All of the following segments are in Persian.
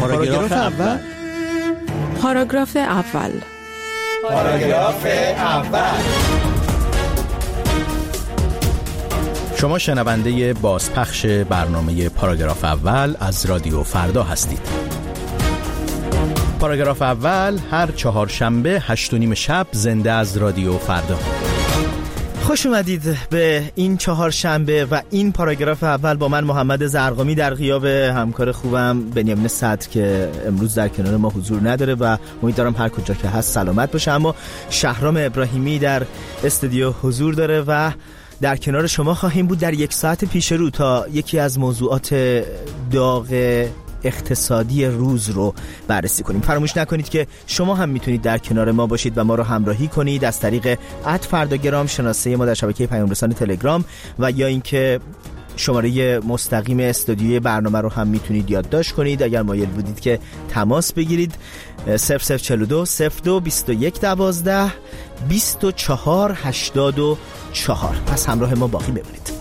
پاراگراف اول. پاراگراف اول. پاراگراف اول. شما شنونده بازپخش برنامه پاراگراف اول از رادیو فردا هستید. پاراگراف اول هر چهارشنبه 8:30 شب زنده از رادیو فردا. خوش اومدید به این چهارشنبه و این پاراگراف اول با من محمد زرقامی در غیاب همکار خوبم بنیامین صدر که امروز در کنار ما حضور نداره و امیدوارم هر کجا که هست سلامت باشه. اما شهرام ابراهیمی در استودیو حضور داره و در کنار شما خواهیم بود در 1 ساعت پیش رو تا یکی از موضوعات داغ اقتصادی روز رو بررسی کنیم. فراموش نکنید که شما هم میتونید در کنار ما باشید و ما رو همراهی کنید از طریق @فرداگرام، شناسه ما در شبکه پیام رسان تلگرام، و یا اینکه شماره مستقیم استودیوی برنامه رو هم میتونید یادداشت کنید اگر مایل بودید که تماس بگیرید. 0042 02 21 12 24 84. پس همراه ما باقی بمونید.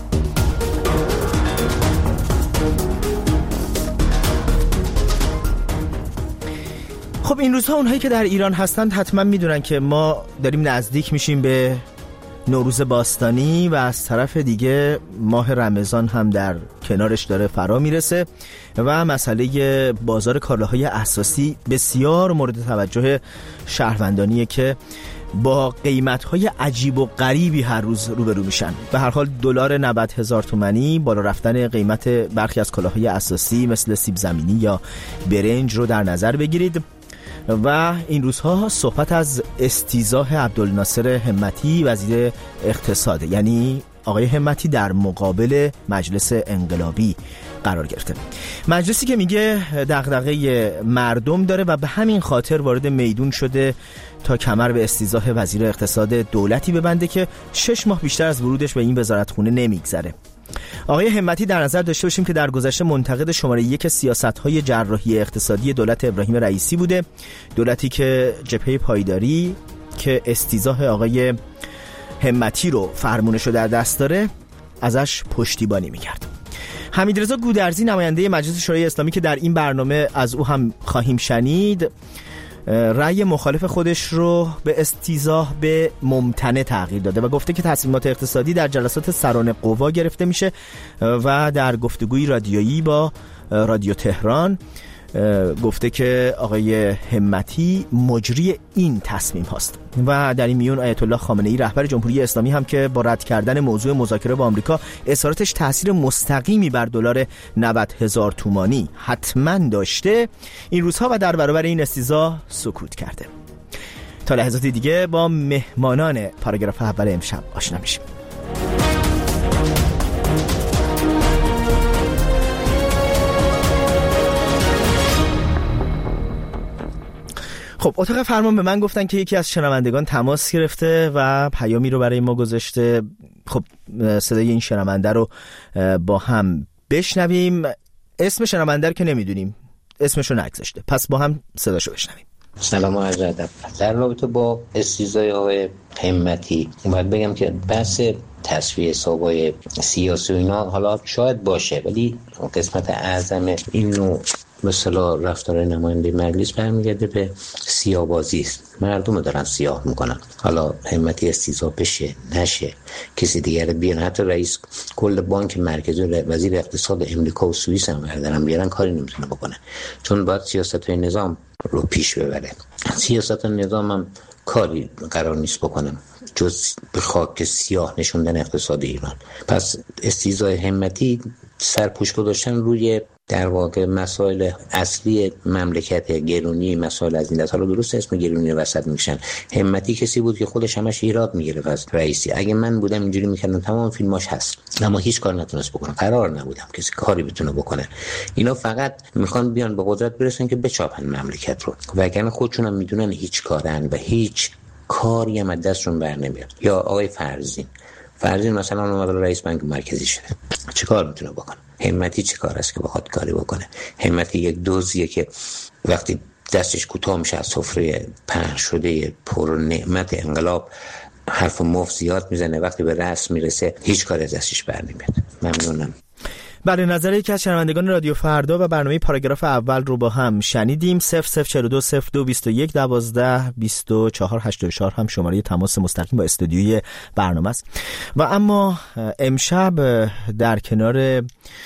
خب این روزها اونهایی که در ایران هستند حتما میدونن که ما داریم نزدیک میشیم به نوروز باستانی و از طرف دیگه ماه رمضان هم در کنارش داره فرا میرسه و مسئله بازار کالاهای اساسی بسیار مورد توجه شهروندانیه که با قیمت‌های عجیب و غریبی هر روز روبرو میشن. به هر حال دلار 90,000 تومانی، بالا رفتن قیمت برخی از کالاهای اساسی مثل سیب زمینی یا برنج رو در نظر بگیرید. و این روزها صحبت از استیضاح عبدالناصر همتی وزیر اقتصاد، یعنی آقای همتی در مقابل مجلس انقلابی قرار گرفته. مجلسی که میگه دغدغه مردم داره و به همین خاطر وارد میدون شده تا کمر به استیضاح وزیر اقتصاد دولتی ببنده که 6 ماه بیشتر از ورودش به این وزارتخونه نمیگذره. آقای همتی در نظر داشته باشیم که در گذشته منتقد شماره 1 سیاست‌های جراحی اقتصادی دولت ابراهیم رئیسی بوده، دولتی که جبهه پایداری که استیضاح آقای همتی رو فرمونش رو در دست داره ازش پشتیبانی می‌کرد. حمیدرضا گودرزی نماینده مجلس شورای اسلامی که در این برنامه از او هم خواهیم شنید، رأی مخالف خودش رو به استیضاح به ممتنع تغییر داده و گفته که تصمیمات اقتصادی در جلسات سران قوا گرفته میشه و در گفتگوی رادیویی با رادیو تهران گفته که آقای همتی مجری این تصمیم هاست. و در این میون آیت الله خامنه‌ای رهبر جمهوری اسلامی هم که با رد کردن موضوع مذاکره با آمریکا اظهاراتش تاثیر مستقیمی بر دلار 90,000 تومانی حتما داشته، این روزها و در برابر این استیضاح سکوت کرده. تا لحظات دیگه با مهمانان پاراگراف اول امشب آشنا میشیم. خب اتاق فرمان به من گفتن که یکی از شنوندگان تماس گرفته و پیامی رو برای ما گذاشته. خب صدای این شنونده رو با هم بشنویم. اسم شنونده رو که نمیدونیم، اسمش رو نگذاشته، پس با هم صداشو بشنویم. سلام و عرض ادب. در رابطه با استیضاح آقای همتی باید بگم که بحث تصفیه حسابای سیاسی و اینا حالا شاید باشه، ولی قسمت اعظم این نوع مثلا رفتار نماینده مجلس برمیگرده به سیاه‌بازی است. مردم رو دارن سیاه میکنن. حالا همتی استیضاح بشه نشه، کسی دیگر بیان، حتی رئیس کل بانک مرکزی و وزیر اقتصاد امریکا و سوئیس هم بردارن بیارن، کاری نمیتونه بکنه، چون باید سیاست‌های نظام رو پیش ببره. سیاست نظام هم کاری قرار نیست بکنم جز به خاک سیاه نشوندن اقتصاد ایران. پس استیضاح همتی سرپوش گذاشتن روی در واقع مسائل اصلی مملکت، گرونی، مسائل از این دست. حالا درست اسم گرونی وسط میشن. همتی کسی بود که خودش همش ایراد میگرفت از رئیسی. اگه من بودم اینجوری میکردم، تمام فیلماش هست، اما هیچ کار نتونست بکنه. قرار نبودم کسی کاری بتونه بکنه. اینا فقط میخوان بیان به قدرت برسن که بچاپن مملکت رو، وگرنه خودشون هم میدونن هیچ کارن و هیچ کاری هم از دستشون بر نمیاد. یا آقای فرزین مثلا اومد رئیس بانک مرکزی شده، چه کار میتونه بکنه؟ همتی چه کار است که بخواد کاری بکنه؟ همتی یک دوزیه که وقتی دستش کوتاه میشه از سفره پهن شده پر نعمت انقلاب حرف مفت زیاد میزنه، وقتی به رأس میرسه هیچ کاری از دستش بر نمیاد. ممنونم. بله، نظر یکی از شنوندگان رادیو فردا و برنامه پاراگراف اول رو با هم شنیدیم. 0042 02 21 12 24 84 هم شماره تماس مستقیم با استودیوی برنامه است. و اما امشب در کنار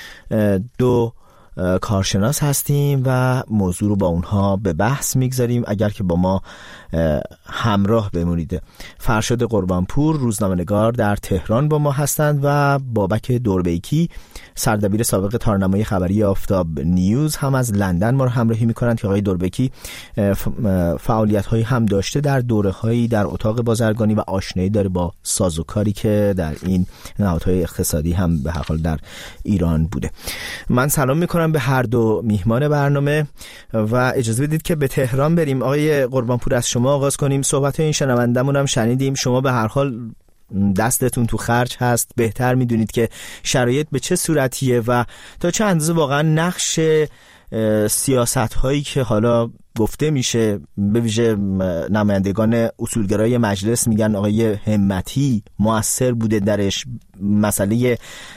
دو کارشناس هستیم و موضوع رو با اونها به بحث میگذاریم. اگر که با ما همراه بمونید. فرشاد قربانپور روزنامه‌نگار در تهران با ما هستند و بابک دوربیکی سردبیر سابق تارنمای خبری آفتاب نیوز هم از لندن ما رو همراهی میکنند که آقای دوربیکی فعالیت‌هایی هم داشته در دوره‌هایی در اتاق بازرگانی و آشنایی داره با سازوکاری که در این نهادهای اقتصادی هم به هر حال در ایران بوده. من سلام میکنم به هر دو میهمان برنامه و اجازه بدید که به تهران بریم. آقای قربانپور از شما آغاز کنیم. صحبت این شنوندمون هم شنیدیم. شما به هر حال دستتون تو خرج هست، بهتر میدونید که شرایط به چه صورتیه و تا چه اندازه واقعا نقش سیاست هایی که حالا گفته میشه به ویژه نمایندگان اصولگرای مجلس میگن آقای همتی مؤثر بوده درش، مسئله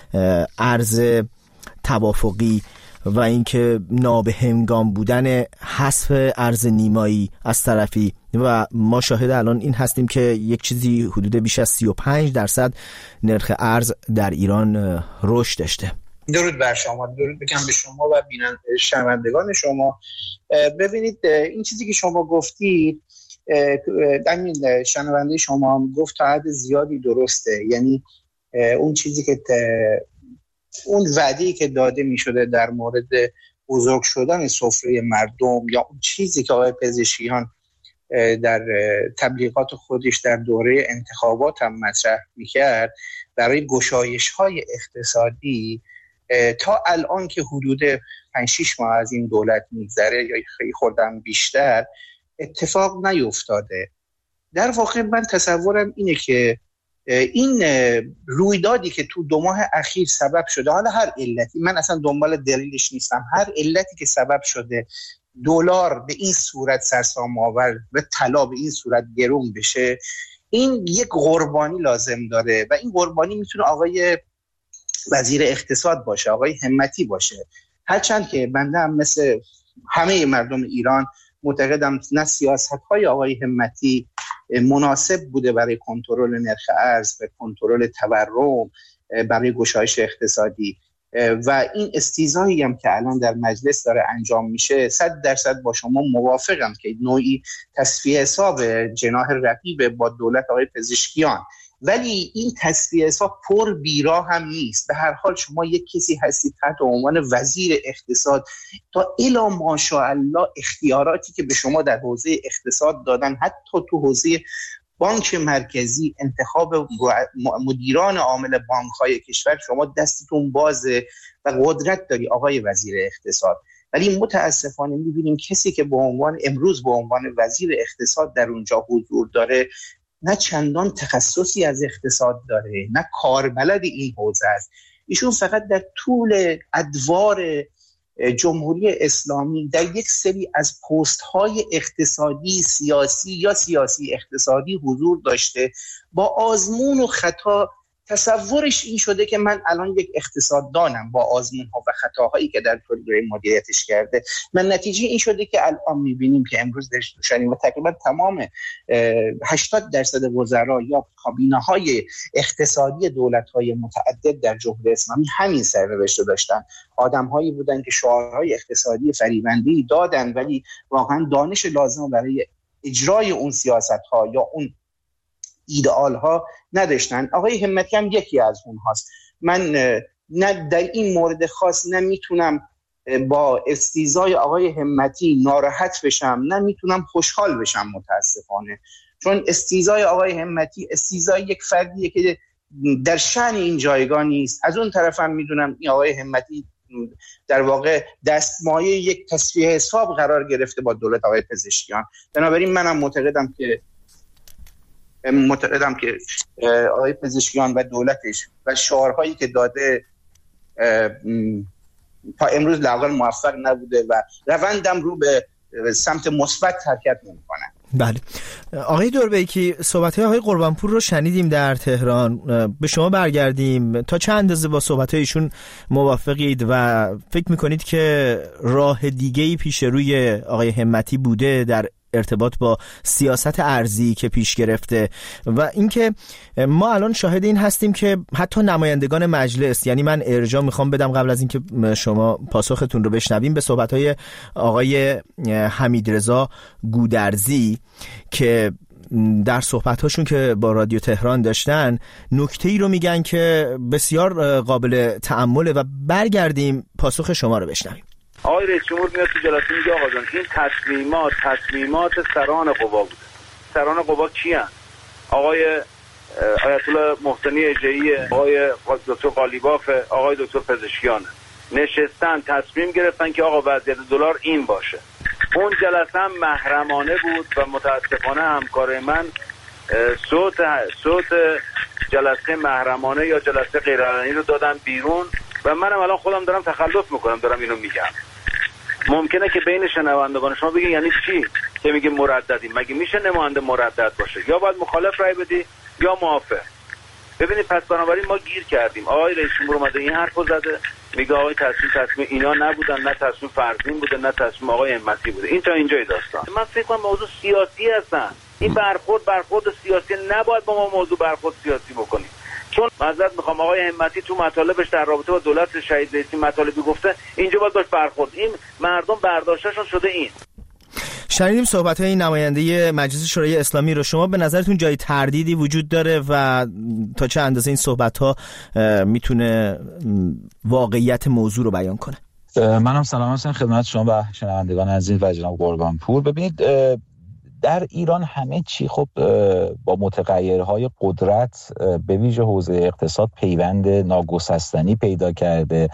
ارز توافقی و اینکه نابهنگام بودن حذف ارز نیمایی از طرفی و ما شاهد الان این هستیم که یک چیزی حدود بیش از 35% نرخ ارز در ایران رشد داشته. درود بر شما، درود بگم به شما و شنوندگان شما. ببینید این چیزی که شما گفتید، همین شنونده شما هم گفت تا حد زیادی درسته. یعنی اون چیزی که اون وعده‌ای که داده می شده در مورد بزرگ شدن سفره مردم یا اون چیزی که آقای پزشکیان در تبلیغات خودش در دوره انتخابات هم مطرح می کرد برای گشایش‌های اقتصادی، تا الان که حدود 5-6 ماه از این دولت میگذره یا خیلی خوردن بیشتر اتفاق نیفتاده. در واقع من تصورم اینه که این رویدادی که تو 2 ماه اخیر سبب شده، حالا هر علتی، من اصلا دنبال دلیلش نیستم، هر علتی که سبب شده دلار به این صورت سرسام آور و طلا به این صورت گرون بشه، این یک قربانی لازم داره و این قربانی میتونه آقای وزیر اقتصاد باشه، آقای همتی باشه. هرچند که بنده هم مثل همه مردم ایران معتقدم نه سیاست‌های آقای همتی مناسب بوده برای کنترل نرخ ارز و کنترل تورم، برای گشایش اقتصادی و این استیضاحی هم که الان در مجلس داره انجام میشه 100% با شما موافقم که نوعی تصفیه حساب جناح رقیب با دولت آقای پزشکیان، ولی این تصفیه حساب پر بیرا هم نیست. به هر حال شما یک کسی هستید تحت عنوان وزیر اقتصاد، تا الی ماشاءالله اختیاراتی که به شما در حوزه اقتصاد دادن، حتی تو حوزه بانک مرکزی، انتخاب مدیران عامل بانک‌های کشور، شما دستتون بازه و قدرت داری آقای وزیر اقتصاد. ولی متاسفانه می‌بینیم کسی که امروز به عنوان وزیر اقتصاد در اونجا حضور داره، نه چندان تخصصی از اقتصاد داره، نه کاربلد این حوزه است. ایشون فقط در طول ادوار جمهوری اسلامی در یک سری از پست‌های اقتصادی سیاسی یا سیاسی اقتصادی حضور داشته، با آزمون و خطا تصورش این شده که من الان یک اقتصاددانم با آزمون‌ها و خطاهایی که در طول دوره مدیریتش کرده. من نتیجه این شده که الان می‌بینیم که امروز داشتیم و تقریبا تمام 80% وزرا یا کابینه‌های اقتصادی دولت‌های متعدد در جمهوری اسلامی همین سرنوشت رو داشتن. آدم‌هایی بودن که شعارهای اقتصادی فریبنده‌ای دادن ولی واقعا دانش لازم برای اجرای اون سیاست‌ها یا اون ایدئال ها نداشتن. آقای همتی هم یکی از اونهاست. من نه در این مورد خاص نمیتونم با استیضای آقای همتی ناراحت بشم، نه میتونم خوشحال بشم متاسفانه، چون استیضای آقای همتی استیضای یک فردیه که در شأن این جایگاه نیست. از اون طرف هم میدونم این آقای همتی در واقع دستمایه یک تصفیه حساب قرار گرفته با دولت آقای پزشکیان. بنابراین منم معتقدم که آقای پزشکیان و دولتش و شعارهایی که داده تا امروز لااقل موفق نبوده و روندم رو به سمت مثبت حرکت نمی‌کنه. بله آقای دوربیکی، صحبت‌های آقای قربانپور رو شنیدیم در تهران. به شما برگردیم، تا چه اندازه با صحبت‌های ایشون موافقید و فکر می‌کنید که راه دیگه‌ای پیش روی آقای همتی بوده در ارتباط با سیاست ارضی که پیش گرفته؟ و اینکه ما الان شاهد این هستیم که حتی نمایندگان مجلس، یعنی من ارجاع میخوام بدم قبل از اینکه شما پاسختون رو بشنویم به صحبت‌های آقای حمیدرضا گودرزی که در صحبت‌هاشون که با رادیو تهران داشتن نکته‌ای رو میگن که بسیار قابل تأمله و برگردیم پاسخ شما رو بشنویم. آقای رئیس جمهور میاد تو جلسه میگه آقا جان این تصمیمات سران قوا بوده. سران قوا کیان؟ آقای آیت الله محسنی اژه‌ای، آقای دکتر قالیباف، آقای دکتر پزشکیان نشستن تصمیم گرفتن که آقا وضعیت دلار این باشه. اون جلسه هم محرمانه بود و متاسفانه همکار من صوت جلسه محرمانه یا جلسه غیرعلنی رو دادن بیرون و منم الان خودم دارم تخلف میکنم، دارم اینو میگم. ممکنه که بین شنوندگان شما بگین یعنی چی که میگه مرددیم؟ مگه میشه نماینده مردد باشه؟ یا باید مخالف رای بدی یا موافق. ببینید پس بنابراین ما گیر کردیم. آقای رئیس جمهور اومده این حرفو زده، میگه آقای تصمیم اینا نبودن، نه تصمیم فرزین بوده نه تصمیم آقای همتی بوده. این تا اینجای داستان. من فکر کنم موضوع سیاسی هستن. این برخورد سیاسی، نباید با ما موضوع برخورد سیاسی بکنیم. چون معذرت میخوام آقای همتی تو مطالبش در رابطه با دولت شهید رئیسی مطالبی گفته، اینجا باید باش برخورد. این مردم برداشتشون شده این. شنیدیم صحبت‌های این نماینده مجلس شورای اسلامی رو. شما به نظرتون جای تردیدی وجود داره و تا چه اندازه این صحبت‌ها میتونه واقعیت موضوع رو بیان کنه؟ منم سلام هستم خدمت شما و شنوندگان عزیز و جناب قربانپور. ببینید در ایران همه چی خب با متغیرهای قدرت به ویژه حوزه اقتصاد پیوند ناگسستنی پیدا کرده.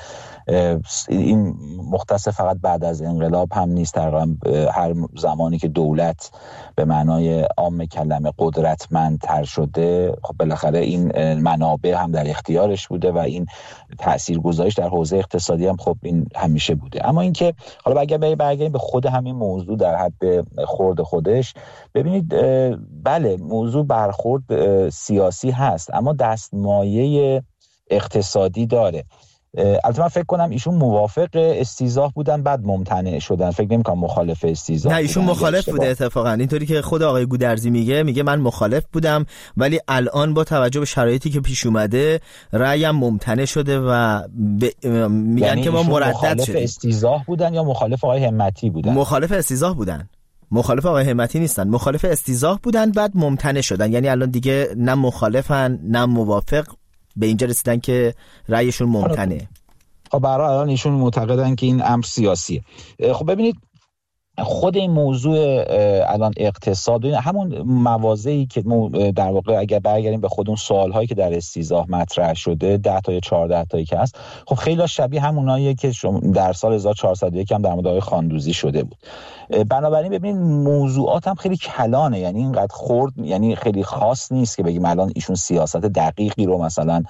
این مختص فقط بعد از انقلاب هم نیست، تقریبا هر زمانی که دولت به معنای عام کلمه قدرتمندتر شده خب بالاخره این منابع هم در اختیارش بوده و این تاثیرگذاریش در حوزه اقتصادی هم خب این همیشه بوده. اما اینکه حالا اگر برگردیم به خود همین موضوع در حد خورد خودش، ببینید بله موضوع برخورد سیاسی هست اما دستمایه اقتصادی داره. البته من فکر کنم ایشون موافق استیضاح بودن بعد ممتنع شدن، فکر نمی‌کنم مخالف استیضاح. نه ایشون مخالف بوده اتفاقا، اینطوری که خود آقای گودرزی میگه من مخالف بودم ولی الان با توجه به شرایطی که پیش اومده رأیم ممتنع شده و میگن یعنی که ما مردد شدیم. مخالف استیضاح بودن یا مخالف آقای همتی بودن؟ مخالف استیضاح بودن، مخالف آقای همتی نیستن، مخالف استیضاح بودن بعد ممتنع شدن. یعنی الان دیگه نه مخالفن نه موافق، به اینجا رسیدن که رأیشون ممتنعه. خب برای الان ایشون معتقدن که این امر سیاسیه. خب ببینید خود این موضوع الان اقتصاد همون موازه‌ای که در واقع اگر برگردیم به خود اون سوال‌هایی که در استیضاح مطرح شده 10 تا یا 14 تایی که هست، خب خیلی شبیه هموناییه که در سال 1401 هم در مورد آقای خاندوزی شده بود. بنابراین ببینید موضوعات هم خیلی کلانه، یعنی اینقدر خرد، یعنی خیلی خاص نیست که بگیم الان ایشون سیاست دقیقی رو مثلا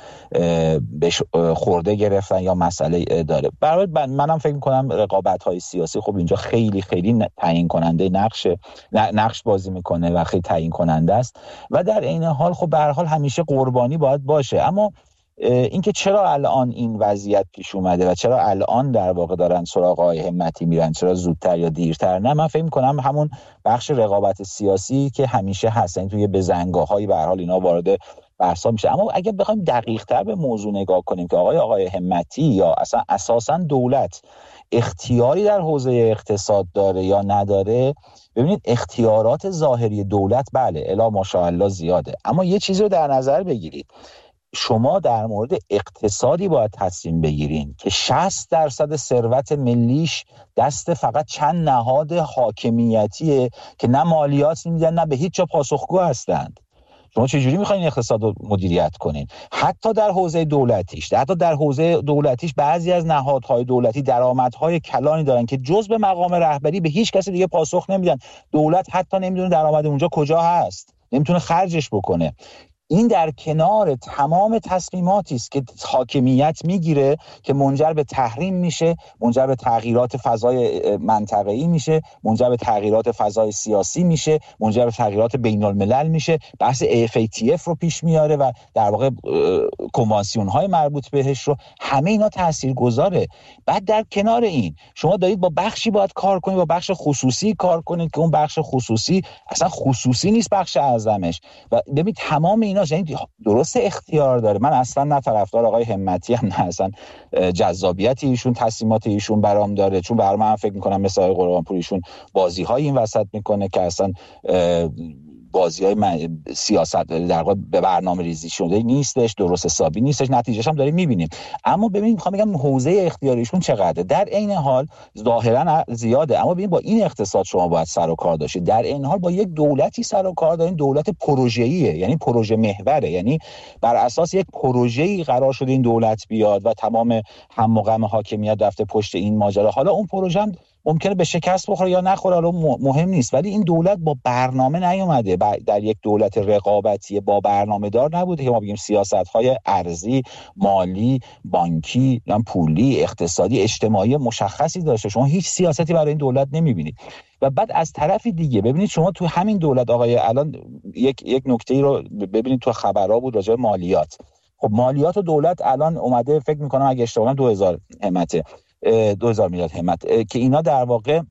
بهش خورده گرفتن یا مسئله داره. برای منم فکر می‌کنم رقابت‌های سیاسی خب اینجا خیلی تعیین کننده نقش بازی میکنه و خیلی تعیین کننده است و در عین حال خب به هر حال همیشه قربانی باید باشه. اما اینکه چرا الان این وضعیت پیش اومده و چرا الان در واقع دارن سراغ آقای همتی میرن، چرا زودتر یا دیرتر؟ نه من فکر میکنم همون بخش رقابت سیاسی که همیشه هست، این توی بزنگاه‌های به هر حال اینا وارد بحثا میشه. اما اگه بخوایم دقیق‌تر به موضوع نگاه کنیم که آقای همتی یا اصلا اساساً دولت اختیاری در حوزه اقتصاد داره یا نداره، ببینید اختیارات ظاهری دولت بله الا ماشاءالله زیاده، اما یه چیزی رو در نظر بگیرید، شما در مورد اقتصادی باید تصمیم بگیرین که 60% ثروت ملیش دست فقط چند نهاد حاکمیتیه که نه مالیات میدن نه به هیچ جا پاسخگو هستند. شما چجوری میخواین اقتصاد رو مدیریت کنین؟ حتی در حوزه دولتیش بعضی از نهادهای دولتی درآمدهای کلانی دارن که جز به مقام رهبری به هیچ کسی دیگه پاسخ نمیدن. دولت حتی نمیدونه درآمد اونجا کجا هست، نمیتونه خرجش بکنه. این در کنار تمام تصمیماتی است که حاکمیت میگیره که منجر به تحریم میشه، منجر به تغییرات فضای منطقه‌ای میشه، منجر به تغییرات فضای سیاسی میشه، منجر به تغییرات بین الملل میشه. بحث FATF رو پیش میاره و در واقع کنوانسیون های مربوط بهش رو. همه اینا تاثیرگذاره. بعد در کنار این شما دارید با بخشی باید کار کنید، با بخش خصوصی کار کنید که اون بخش خصوصی اصلا خصوصی نیست، بخش اعظمش. و ببین تمام اینا یعنی درست اختیار داره. من اصلا نه طرفدار آقای همتی هم نه اصلا جذابیت ایشون تصمیمات ایشون برام داره، چون برام من فکر میکنم مثل آقای قربانپور ایشون بازی‌های این وسط میکنه که اصلا بازی‌های سیاست در واقع به برنامه ریزی شده نیستش، درست حسابی نیستش، نتیجهش هم داریم میبینیم. اما ببین میخوام بگم حوزه اختیاریشون چقدره. در عین حال ظاهرا زیاده، اما ببین با این اقتصاد شما باید سر و کار داشتید. در عین حال با یک دولتی سر و کار دارین، دولت پروژه‌ایه، یعنی پروژه محوره، یعنی بر اساس یک پروژه‌ای قرار شده این دولت بیاد و تمام هم و غم حاکمیت رفته پشت این ماجرا. حالا اون پروژه هم ممکنه به شکست بخوره یا نخوره، حالا مهم نیست، ولی این دولت با برنامه نیومده. در یک دولت رقابتی با برنامه دار نبوده که ما بگیم سیاست‌های ارزی، مالی، بانکی، پولی، اقتصادی، اجتماعی مشخصی داشته. شما هیچ سیاستی برای این دولت نمی‌بینید. و بعد از طرفی دیگه ببینید شما تو همین دولت آقای الان یک نکته‌ای رو ببینید تو خبرها بود راجع به مالیات. خب مالیات و دولت الان اومده فکر می‌کنم اگه اشتباه نکنم 2000 همته 2000 میلیارد همت که اینا در واقع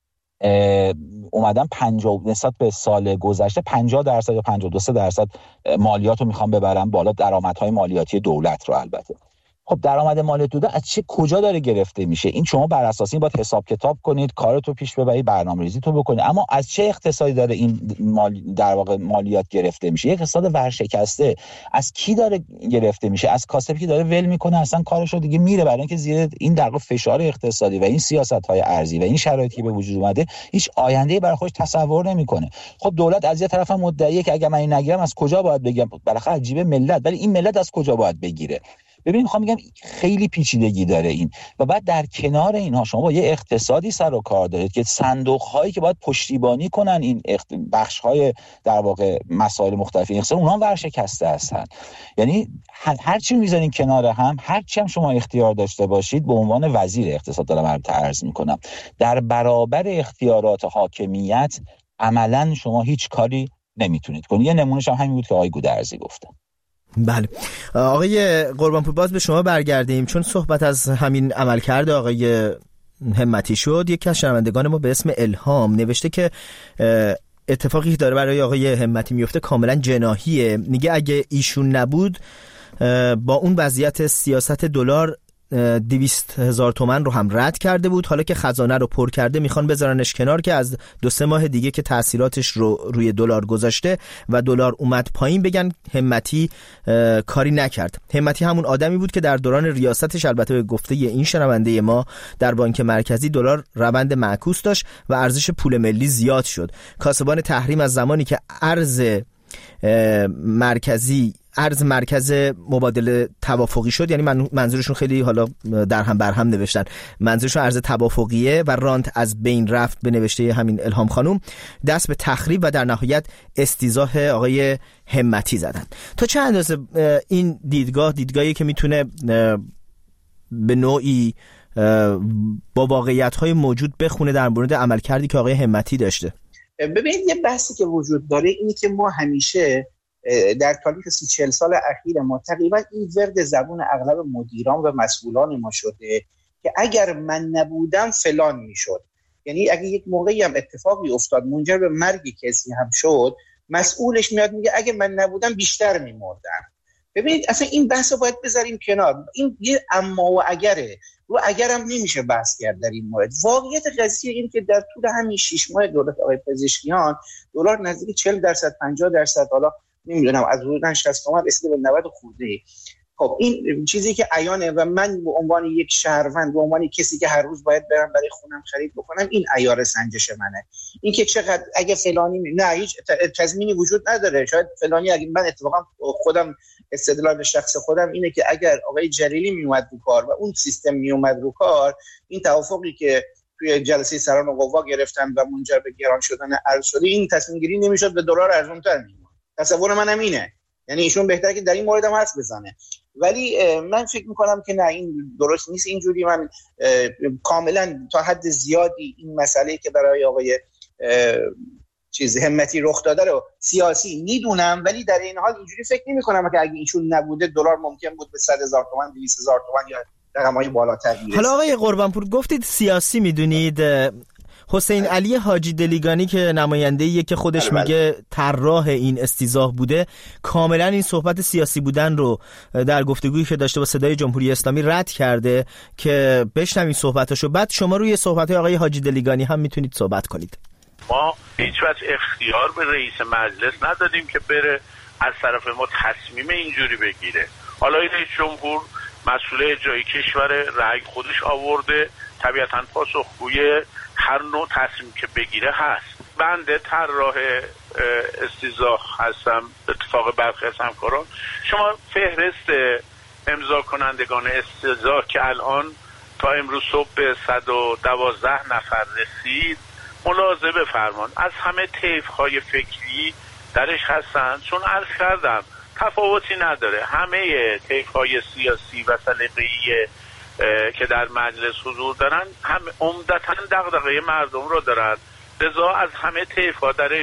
اومدن 50 نسبت به سال گذشته 50% یا 52% مالیات رو میخوان ببرن بالا، درآمدهای مالیاتی دولت رو. البته خب درآمد مالیات دولت از کجا داره گرفته میشه؟ این شما بر اساس این باید حساب کتاب کنید، کارتو پیش ببرید، برنامه‌ریزی تو بکنید. اما از چه اقتصادی داره این در واقع مالیات گرفته میشه؟ یک اقتصاد ورشکسته. از کی داره گرفته میشه؟ از کاسبی که داره ول میکنه اصلا کارشو دیگه میره، برای اینکه زیر این در واقع فشار اقتصادی و این سیاست‌های ارزی و این شرایطی که به وجود اومده هیچ آینده‌ای برای خودش تصور نمیکنه. خب دولت از یه طرف مدعیه که اگه من این نگیرم از کجا باید بگم؟ بالاخره عجیب ملت، ولی این ملت از کجا باید بگیره؟ ببین میخوام بگم خیلی پیچیدگی داره این. و بعد در کنار اینها شما با یه اقتصادی سر و کار دارید که صندوق هایی که باید پشتیبانی کنن این بخش های در واقع مسائل مختلف اقتصاد، اونها ورشکسته هستن. یعنی هر چی میذارین کنار هم، هر چی هم شما اختیار داشته باشید به عنوان وزیر اقتصاد دارم عرض میکنم، در برابر اختیارات حاکمیت عملاً شما هیچ کاری نمیتونید کنید. یه نمونهش هم همین بود که آقای گودرزی گفتن. بله آقای قربانپور، باز به شما برگردیم چون صحبت از همین عملکرد آقای همتی شد. یکی از شنوندگان ما به اسم الهام نوشته که اتفاقی که داره برای آقای همتی میفته کاملا جناحیه. میگه اگه ایشون نبود با اون وضعیت سیاست دلار 200,000 تومان رو هم رد کرده بود. حالا که خزانه رو پر کرده میخوان بذارنش کنار که از 2-3 ماه دیگه که تاثیراتش رو روی دلار گذاشته و دلار اومد پایین بگن همتی کاری نکرد. همتی همون آدمی بود که در دوران ریاستش، البته به گفته این شنونده ما، در بانک مرکزی دلار روند معکوس داشت و ارزش پول ملی زیاد شد. کاسبان تحریم از زمانی که ارز مرکز مبادله توافقی شد، یعنی منظورشون خیلی حالا در هم بر هم نوشتن، منظورشون ارز توافقیه و رانت از بین رفت به نوشته همین الهام خانم، دست به تخریب و در نهایت استیضاح آقای همتی زدن. تا چه اندازه این دیدگاهی که میتونه به نوعی با واقعیت‌های موجود بخونه در مورد عملکردی که آقای همتی داشته؟ ببینید یه بحثی که وجود داره اینی که ما همیشه در تاریخ 30-40 سال اخیر ما تقریبا این ورد زبون اغلب مدیران و مسئولان ما شده که اگر من نبودم فلان میشد. یعنی اگه یک موقعی هم اتفاقی افتاد منجر به مرگ کسی هم شد، مسئولش میاد میگه اگه من نبودم بیشتر میمردن. ببینید اصلا این بحثو باید بذاریم کنار. این یه اما و اگره، رو اگر هم نمیشه بحث کرد در این مورد. واقعیت قضیه این که در طول همین 6 ماه دولت آقای پزشکیان دلار نزدیک 40%، 50%، حالا نمیدونم از حدود 60 تومن رسیده به 90 خورده. خب این چیزی که عیانه و من به عنوان یک شهروند، به عنوان کسی که هر روز باید برم برای خونم خرید بکنم، این عیار سنجش منه. این که چقدر اگه فلانی نه هیچ تضمینی وجود نداره. شاید فلانی، اگه من اتفاقا خودم استدلال شخص خودم اینه که اگر آقای جلیلی میومد رو کار و اون سیستم میومد رو کار، این توافقی که توی جلسه سران قوا گرفتن و منجر به گران شدن ارز شده، این تصمیم گیری نمیشد، به دلار ارزان‌تر میموند. تصور منم اینه. یعنی ایشون بهتره که در این مورد هم حرف بزنه. ولی من فکر میکنم که نه، این درست نیست اینجوری. من کاملا تا حد زیادی این مسئله که برای آقای همتی رخ داده رو سیاسی میدونم، ولی در این حال اینجوری فکر نمی‌کنم که اگه ایشون نبوده دلار ممکن بود به 100,000 تومان 200,000 تومان یا رقم‌های بالاتر برسه. حالا آقای قربانپور گفتید سیاسی میدونید، حسین علی حاجی دلیگانی که نماینده‌ایه که خودش میگه طراح این استیضاح بوده، کاملا این صحبت سیاسی بودن رو در گفتگویی که داشته با صدای جمهوری اسلامی رد کرده که بشنویم صحبتاشو، بعد شما روی صحبت‌های آقای حاجی دلیگانی هم میتونید صحبت کنید. ما هیچ وجه اختیار به رئیس مجلس ندادیم که بره از طرف ما تصمیم اینجوری بگیره. حالا رئیس جمهور مسئول اجرایی کشور، رأی خودش آورده، طبیعتاً پاسخگوی هر نوع تصمیم که بگیره هست. بنده طراح استیضاح هستم اتفاق برخی از همکاران. شما فهرست امضا کنندگان استیضاح که الان تا امروز صبح به 112 نفر رسید ملاحظه بفرمان، از همه طیف‌های فکری درش هستن، چون عرض کردم تفاوتی نداره. همه طیف‌های سیاسی و سلیقه‌ای که در مجلس حضور دارن هم عمدتاً دغدغه مردم رو دارن، لذا از همه طیف‌ها درش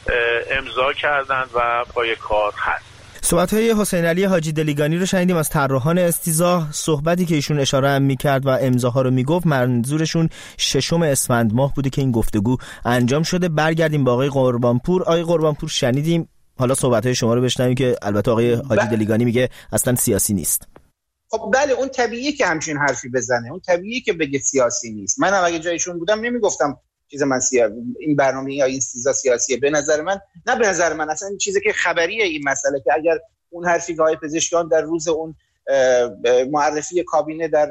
امضا کردن و پای کار هست. صحبت‌های حسین علی حاجی دلیگانی رو شنیدیم از طراحان استیضاح. صحبتی که ایشون اشاره هم می‌کرد و امضاها رو میگفت منظورشون 6 اسفند ماه بوده که این گفتگو انجام شده. برگردیم با آقای قربانپور. آقای قربانپور شنیدیم، حالا صحبت‌های شما رو بشنویم که البته آقای حاجی دلیگانی میگه اصلا سیاسی نیست. خب بله، اون طبیعیه که همچین حرفی بزنه، اون طبیعیه که بگه سیاسی نیست. منم اگه جایشون بودم نمیگفتم چیز من این برنامه یا این استیضاح سیاسیه. به نظر من اصلا چیزی که خبریه این مسئله، که اگر اون حرفی که آقای پزشکیان در روز اون معرفی کابینه در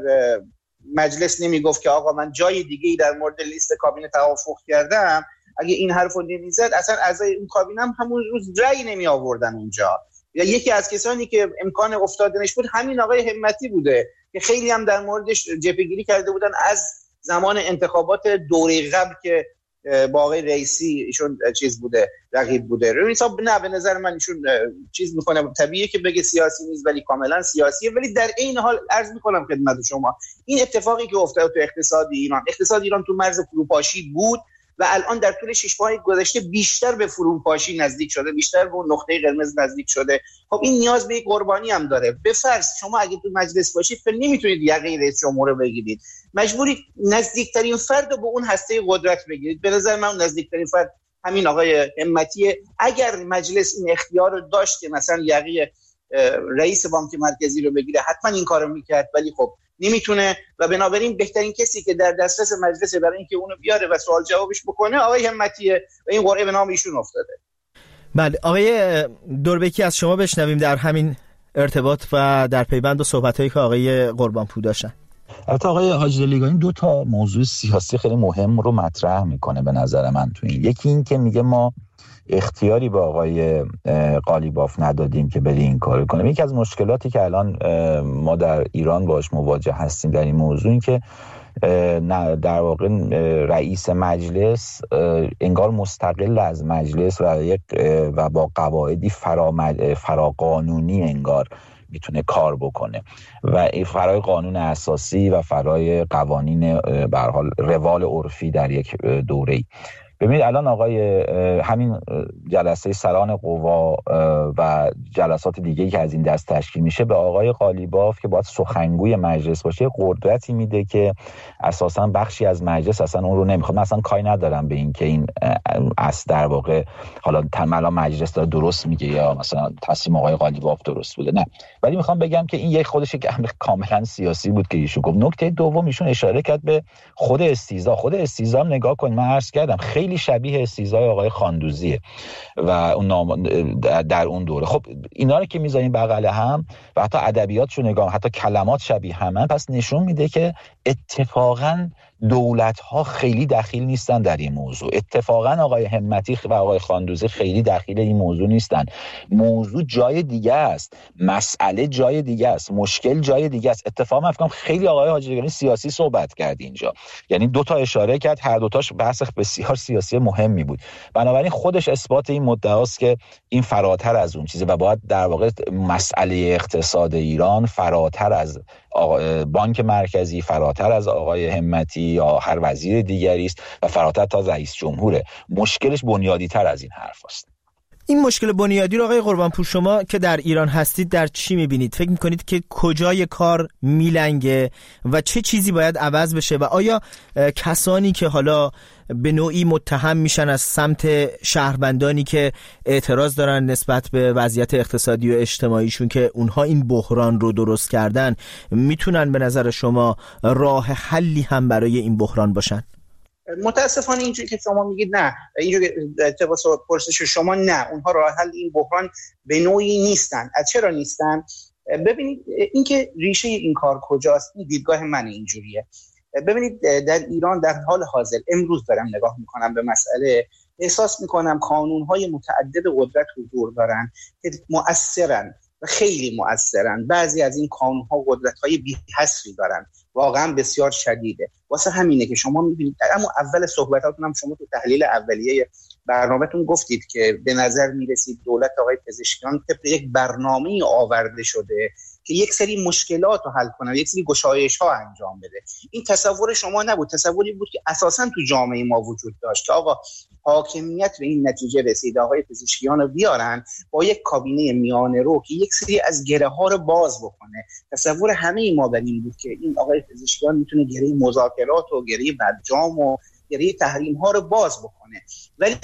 مجلس نمیگفت که آقا من جای دیگه‌ای در مورد لیست کابینه توافق کردم، اگه این حرفو نمیزد اصلا اعضای اون کابینه هم همون روز رأی نمی آوردن اونجا. یا یکی از کسانی که امکان افتادنش بود همین آقای همتی بوده که خیلی هم در موردش جبهه‌گیری کرده بودن از زمان انتخابات دوره قبل که با آقای رئیسی ایشون چیز بوده، رقیب بوده. حساب نه، به نظر من ایشون چیز میکنه، طبیعیه که بگه سیاسی نیست ولی کاملا سیاسیه. ولی در این حال عرض میکنم خدمت شما این اتفاقی که افتاد تو اقتصاد ایران تو مرز فروپاشی بود و الان در طول 6 ماه گذشته بیشتر به فروپاشی نزدیک شده، بیشتر به نقطه قرمز نزدیک شده. خب این نیاز به یک قربانی هم داره. به فرض شما اگه تو مجلس باشید نمیتونید یقه رئیس جمهور رو بگیرید، مجبورید نزدیکترین فرد رو به اون هسته قدرت بگیرید. به نظر من نزدیکترین فرد همین آقای همتیه. اگر مجلس این اختیار رو داشت که مثلا یقه رئیس بانک مرکزی رو بگیره حتما این کارو میکرد، ولی خب نمیتونه و بنابراین بهترین کسی که در دسترس مجلس برای اینکه اونو بیاره و سوال جوابش بکنه آقای همتیه و این قرعه به نام ایشون افتاده. بله آقای دوربکی از شما بشنویم در همین ارتباط و در پیوند با صحبتایی که آقای قربانپور داشتن. البته آقای حاجی دلیگانی 2 تا موضوع سیاسی خیلی مهم رو مطرح میکنه به نظر من تو این. یکی این که میگه ما اختیاری به آقای قالیباف ندادیم که بری این کارو کنه. یکی از مشکلاتی که الان ما در ایران باش مواجه هستیم در این موضوع این که در واقع رئیس مجلس انگار مستقل از مجلس و با قواعدی فراقانونی انگار میتونه کار بکنه و فرای قانون اساسی و فرای قوانین به هر حال روال عرفی در یک دوره‌ای. ببینید الان آقای همین جلسه سران قوا و جلسات دیگه‌ای که از این دست تشکیل میشه به آقای قالیباف که باید سخنگوی مجلس باشه قدرتی میده که اساساً بخشی از مجلس اصلا اون رو نمیخواد. مثلا کاری ندارم به این که این از در واقع حالا مجلس داره درست میگه یا مثلا تصمیم آقای قالیباف درست بوده، نه، ولی میخوام بگم که این یک خودش یک امر کاملا سیاسی بود که ایشون گفت. نکته دوم ایشون اشاره کرد به خود استیضاح نگاه کنید. من عرض کردم خیلی شبیه استیضاح آقای خاندوزیه و اون در اون دوره. خب اینا رو که میذاریم بغل هم و حتی ادبیاتشو نگاه، حتی کلمات شبیه همن، پس نشون میده که اتفاقاً دولت‌ها خیلی دخیل نیستن در این موضوع. اتفاقاً آقای همتی و آقای خاندوزی خیلی دخیل این موضوع نیستن. موضوع جای دیگه است، مسئله جای دیگه است، مشکل جای دیگه است. اتفاقاً فکر کنم خیلی آقای حاجی سیاسی صحبت کرد اینجا، یعنی دو تا اشاره کرد، هر دو تاش بحث بسیار سیاسی مهمی بود. بنابراین خودش اثبات این مدعاست که این فراتر از اون چیزه و باید در واقع مسئله اقتصاد ایران فراتر از بانک مرکزی، فراتر از آقای همتی یا هر وزیر دیگری است و فراتر تا رئیس جمهوره. مشکلش بنیادی تر از این حرف است. این مشکل بنیادی رو آقای قربانپور شما که در ایران هستید در چی میبینید؟ فکر میکنید که کجای کار میلنگه و چه چیزی باید عوض بشه و آیا کسانی که حالا به نوعی متهم میشن از سمت شهروندانی که اعتراض دارن نسبت به وضعیت اقتصادی و اجتماعیشون که اونها این بحران رو درست کردن، میتونن به نظر شما راه حلی هم برای این بحران باشن؟ متاسفانه اینجوری که شما میگید نه، اینجوری اتفاق پرسش شما نه، اونها راه حل این بحران به نوعی نیستن. از چرا نیستن؟ ببینید اینکه ریشه این کار کجاست، این دیدگاه من اینجوریه. ببینید در ایران در حال حاضر امروز دارم نگاه میکنم به مسئله، احساس میکنم قانونهای متعدد قدرت حضور دارن که مؤثرن و خیلی مؤثرن. بعضی از این قانونها قدرت‌های بی‌حصری دارن، واقعا بسیار شدیده. واسه همینه که شما می‌بینید اما اول صحبتاتون هم شما تو تحلیل اولیه برنامه‌تون گفتید که به نظر می‌رسید دولت آقای پزشکیان طبق یک برنامه‌ای آورده شده که یک سری مشکلات رو حل کنه، یک سری گشایش‌ها انجام بده. این تصور شما نبود، تصوری بود که اساساً تو جامعه ما وجود داشت که آقا حاکمیت به این نتیجه رسید آقای پزشکیان رو بیارن با یک کابینه میانه رو که یک سری از گره‌ها رو باز بکنه. تصور همه ما بر این بود که این آقای پزشکیان میتونه گره مذاکرات و گره برجام و گره تحریم‌ها رو باز بکنه، ولی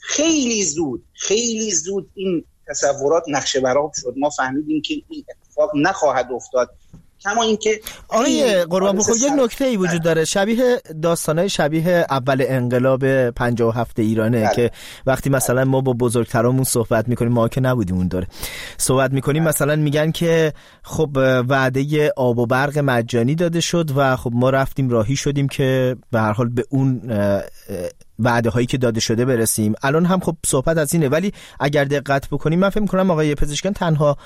خیلی زود این تصورات نقشه برآب شد. ما فهمیدیم که این اتفاق نخواهد افتاد. کما اینکه آقای قربانپور یک نکته‌ای وجود داره شبیه داستانای شبیه اول انقلاب 57 ایرانه که وقتی مثلا ما با بزرگترامون صحبت میکنیم، ما که نبودیم اون دوره، صحبت میکنیم مثلا میگن که خب وعده آب و برق مجانی داده شد و خب ما رفتیم راهی شدیم که به هر حال به اون وعده هایی که داده شده برسیم. الان هم خب صحبت از اینه، ولی اگر دقت بکنیم من فکر میکنم آقای پزشکیان تنها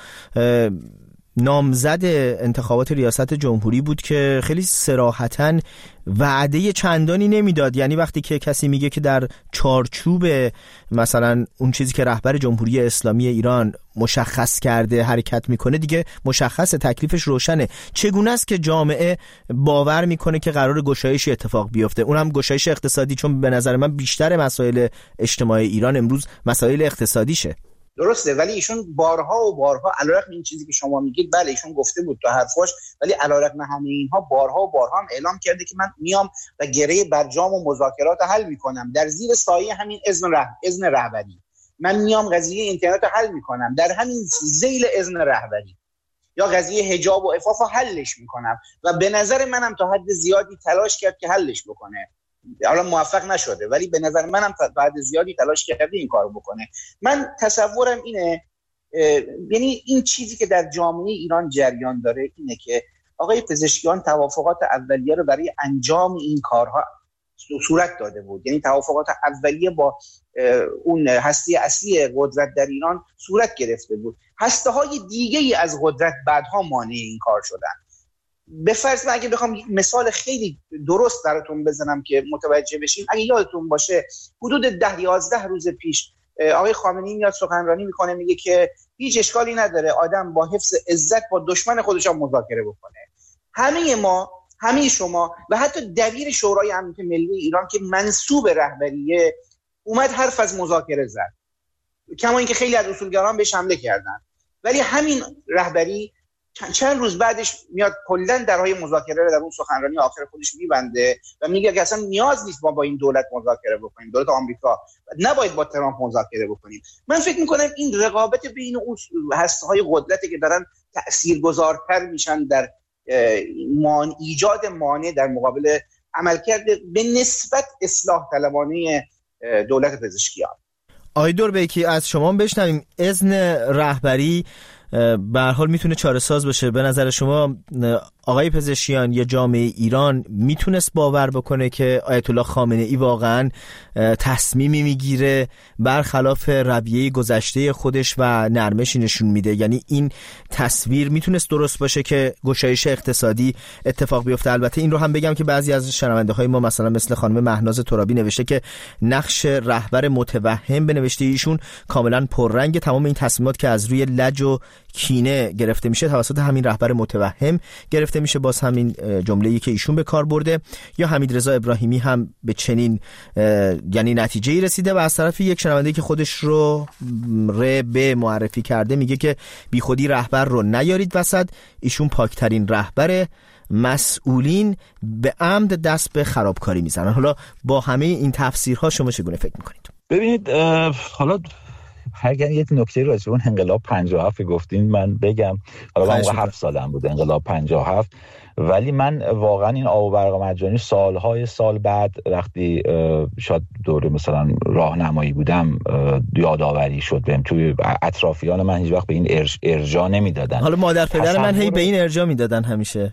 نامزد انتخابات ریاست جمهوری بود که خیلی صراحتاً وعده چندانی نمیداد. یعنی وقتی که کسی میگه که در چارچوب مثلا اون چیزی که رهبر جمهوری اسلامی ایران مشخص کرده حرکت میکنه، دیگه مشخصه، تکلیفش روشنه. چگونه است که جامعه باور میکنه که قرار گشایشی اتفاق بیفته، اونم گشایش اقتصادی؟ چون به نظر من بیشتر مسائل اجتماعی ایران امروز مسائل اقتصادیشه. درسته، ولی ایشون بارها و بارها علیرغم این چیزی که شما میگید، بله ایشون گفته بود تو حرفاش، ولی علیرغم همه اینها بارها و بارها هم اعلام کرده که من میام و گره برجام و مذاکرات حل میکنم در زیر سایه همین اذن رهبری. من میام قضیه اینترنت حل میکنم در همین ذیل اذن رهبری، یا قضیه حجاب و عفاف حلش میکنم و به نظر منم تا حد زیادی تلاش کرد که حلش بکنه. حالا موفق نشده، ولی به نظر منم تا حد زیادی تلاش کرده این کارو بکنه. من تصورم اینه، یعنی این چیزی که در جامعه ایران جریان داره اینه که آقای پزشکیان توافقات اولیه رو برای انجام این کارها صورت داده بود. یعنی توافقات اولیه با اون هسته اصلی قدرت در ایران صورت گرفته بود. هسته‌های دیگه‌ای از قدرت بعدها مانع این کار شدن. به فرض من اگه بخوام مثال خیلی درست براتون بزنم که متوجه بشین، اگه یادتون باشه حدود 10-11 روز پیش آقای خامنه‌ای میاد سخنرانی میکنه، میگه که هیچ اشکالی نداره آدم با حفظ عزت با دشمن خودش هم مذاکره بکنه. همه ما، همه شما و حتی دبیر شورای امنیت ملی ایران که منسوب رهبریه اومد حرف از مذاکره زد، کما اینکه خیلی از اصولگران بهش حمله کردن، ولی همین رهبری چند روز بعدش میاد کلا درهای مذاکره رو در اون سخنرانی آخر خودش میبنده و میگه که اصلا نیاز نیست ما با این دولت مذاکره بکنیم، دولت آمریکا نباید با ترامپ مذاکره بکنیم. من فکر میکنم این رقابت بین اون هسته‌های قدرتی که دارن تاثیرگذارتر میشن در ایجاد مانع در مقابل عملکرد به نسبت اصلاح طلبانه دولت پزشکیان. آقای دوربیکی از شما بشنویم، اذن رهبری به هر حال میتونه چاره ساز باشه. به نظر شما آقای پزشکیان یا جامعه ایران میتونست باور بکنه که آیت الله خامنه ای واقعا تصمیمی میگیره برخلاف رویه گذشته خودش و نرمشی نشون میده؟ یعنی این تصویر میتونست درست باشه که گشایش اقتصادی اتفاق بیفته؟ البته این رو هم بگم که بعضی از شنونده های ما مثلا مثل خانم مهناز ترابی نوشته که نقش رهبر متوهم به نوشته ایشون کاملا پررنگ. تمام این تصمیمات که از روی لج و کینه گرفته میشه توسط همین رهبر متوهم گرفته میشه. باز همین جمله‌ای که ایشون به کار برده. یا حمیدرضا ابراهیمی هم به چنین یعنی نتیجه‌ای رسیده و از طرف یک شنونده که خودش رو به معرفی کرده میگه که بیخودی رهبر رو نیارید وسط، ایشون پاکترین رهبر، مسئولین به عمد دست به خرابکاری میزنن. حالا با همه این تفسیرها شما چگونه فکر میکنید؟ ببینید حالا هرگاه یک نکته راجع به انقلاب 57 گفتین من بگم. حالا من 7 سالم بود انقلاب 57، ولی من واقعا این آب و برق مجانی سالهای سال بعد وقتی شاید دوره مثلا راهنمایی بودم یادآوری شد بهم. توی اطرافیان من هیچ وقت به این ارجاع نمیدادن. حالا مادر پدر من هی به این ارجاع میدادن همیشه.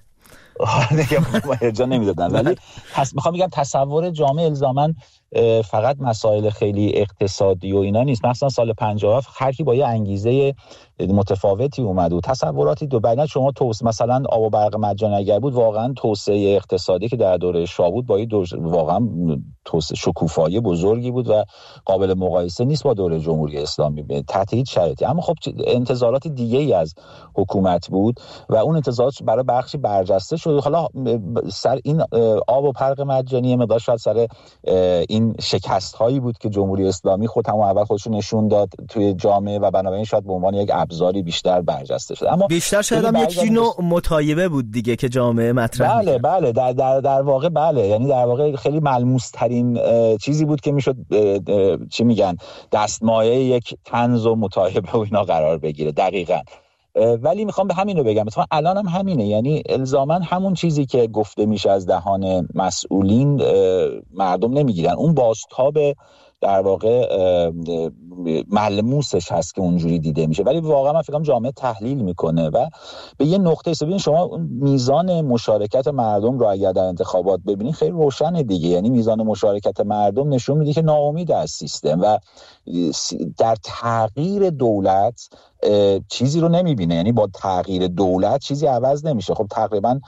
ارجاع نمیدادن. ولی میخوام بگم تصور جامعه الزاماً فقط مسائل خیلی اقتصادی و اینا نیست. مثلا سال 57 هر کی با یه انگیزه متفاوتی اومد و تصوراتی دو بعد شما مثلا آب و برق مجانی اگر بود واقعا توسعه اقتصادی که در دوره شاه بود با واقعا توسعه شکوفایی بزرگی بود و قابل مقایسه نیست با دوره جمهوری اسلامی تحت هیچ شرایطی. اما خب انتظارات دیگه ای از حکومت بود و اون انتظارات برای بخشی برجسته شد. حالا سر این آب و برق مجانی مقدار شاید سر این شکست هایی بود که جمهوری اسلامی خود هم اول خودشون نشون داد توی جامعه و بنابراین شاید به عنوان یک ابزاری بیشتر برجسته شد. اما بیشتر شاید هم یک نوع مطایبه بود دیگه که جامعه مطرح بله بله در واقع بله، یعنی در واقع خیلی ملموس ترین چیزی بود که میشد چی میگن دستمایه یک طنز و مطایبه و اینا قرار بگیره. دقیقاً. ولی میخوام به همین رو بگم، مثلا الان هم همینه، یعنی الزاماً همون چیزی که گفته میشه از دهان مسئولین مردم نمیگیرن. اون بازتاب در واقع ملموسش هست که اونجوری دیده میشه، ولی واقعا من فکر کنم جامعه تحلیل میکنه و به یه نقطه ببین شما میزان مشارکت مردم رو اگر در انتخابات ببینید خیلی روشنه دیگه. یعنی میزان مشارکت مردم نشون میده که ناامید از سیستم و در تغییر دولت چیزی رو نمیبینه. یعنی با تغییر دولت چیزی عوض نمیشه. خب تقریبا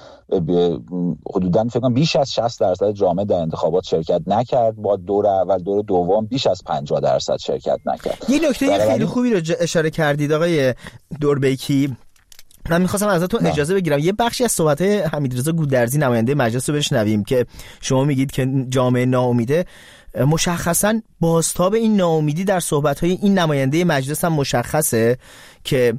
حدوداً فکر کنم بیش از 60% جامعه در انتخابات شرکت نکرد. با دور اول دور دوم بیش از 50% شرکت نکرد. یه نکته خیلی خوبی رو اشاره کردید آقای دوربیکی. من می‌خواستم ازتون اجازه بگیرم یه بخشی از صحبت‌های حمیدرضا گودرزی نماینده مجلس رو بشنویم که شما میگید که جامعه ناامیده. مشخصاً بازتاب این ناامیدی در صحبت‌های این نماینده مجلس هم مشخصه که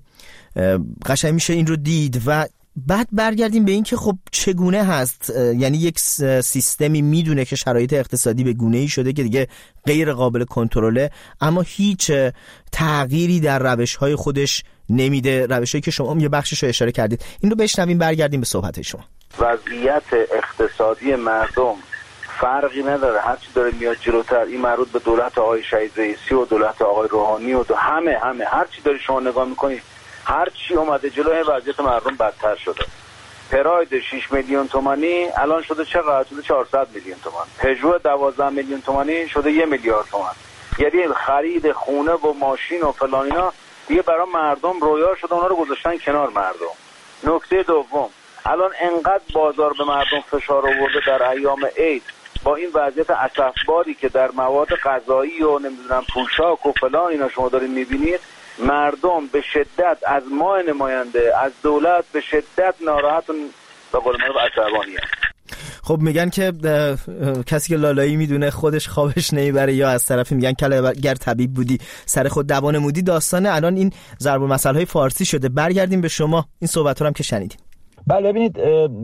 قشنگ میشه این رو دید و بعد برگردیم به این که خب چگونه هست. یعنی یک سیستمی میدونه که شرایط اقتصادی به گونه‌ای شده که دیگه غیر قابل کنترله، اما هیچ تغییری در روش‌های خودش نمیده، روش‌هایی که شما یه بخشش رو اشاره کردید. این رو بشنویم برگردیم به صحبت شما. وضعیت اقتصادی مردم فرقی نداره، هرچی داره میاد جلوتر. این مربوط به دولت آقای شهید رئیسی و دولت آقای روحانی و همه هرچی داری شما نگاه میکنی، هرچی اومده جلوی وضعیت مردم بدتر شده. پراید 6 میلیون تومانی الان شده چقدر؟ شده 400 میلیون تومان. پژو 12 میلیون تومانی شده 1 میلیارد تومان. یعنی خرید خونه و ماشین و فلان اینا دیگه برای مردم رویا شده، اونا رو گذاشتن کنار مردم. نکته دوم، الان انقدر بازار به مردم فشار آورده در ایام عید با این وضعیت اسفباری که در مواد غذایی و نمیدونم پوشاک و فلان اینا شما دارین میبینید، مردم به شدت از ما نماینده از دولت به شدت ناراحت و به قول معروف عصبانی هست. خب میگن که کسی که لالایی میدونه خودش خوابش نمیبره، یا از طرفی میگن که گر طبیب بودی سر خود دوانه مودی. داستانه الان این ضرب المثل های فارسی شده. برگردیم به شما، این صحبت رو هم که شنیدیم. بله ببینید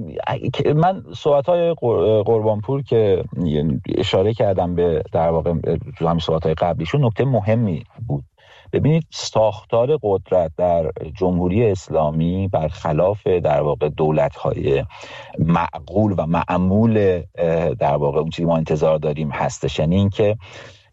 من صحبت‌های قربانپور که اشاره کردم به در واقع همین صحبت‌های قبلیشون نکته مهمی بود. ببینید ساختار قدرت در جمهوری اسلامی برخلاف در واقع دولت‌های معقول و معمول در واقع اون چیزی ما انتظار داریم هستش. یعنی این که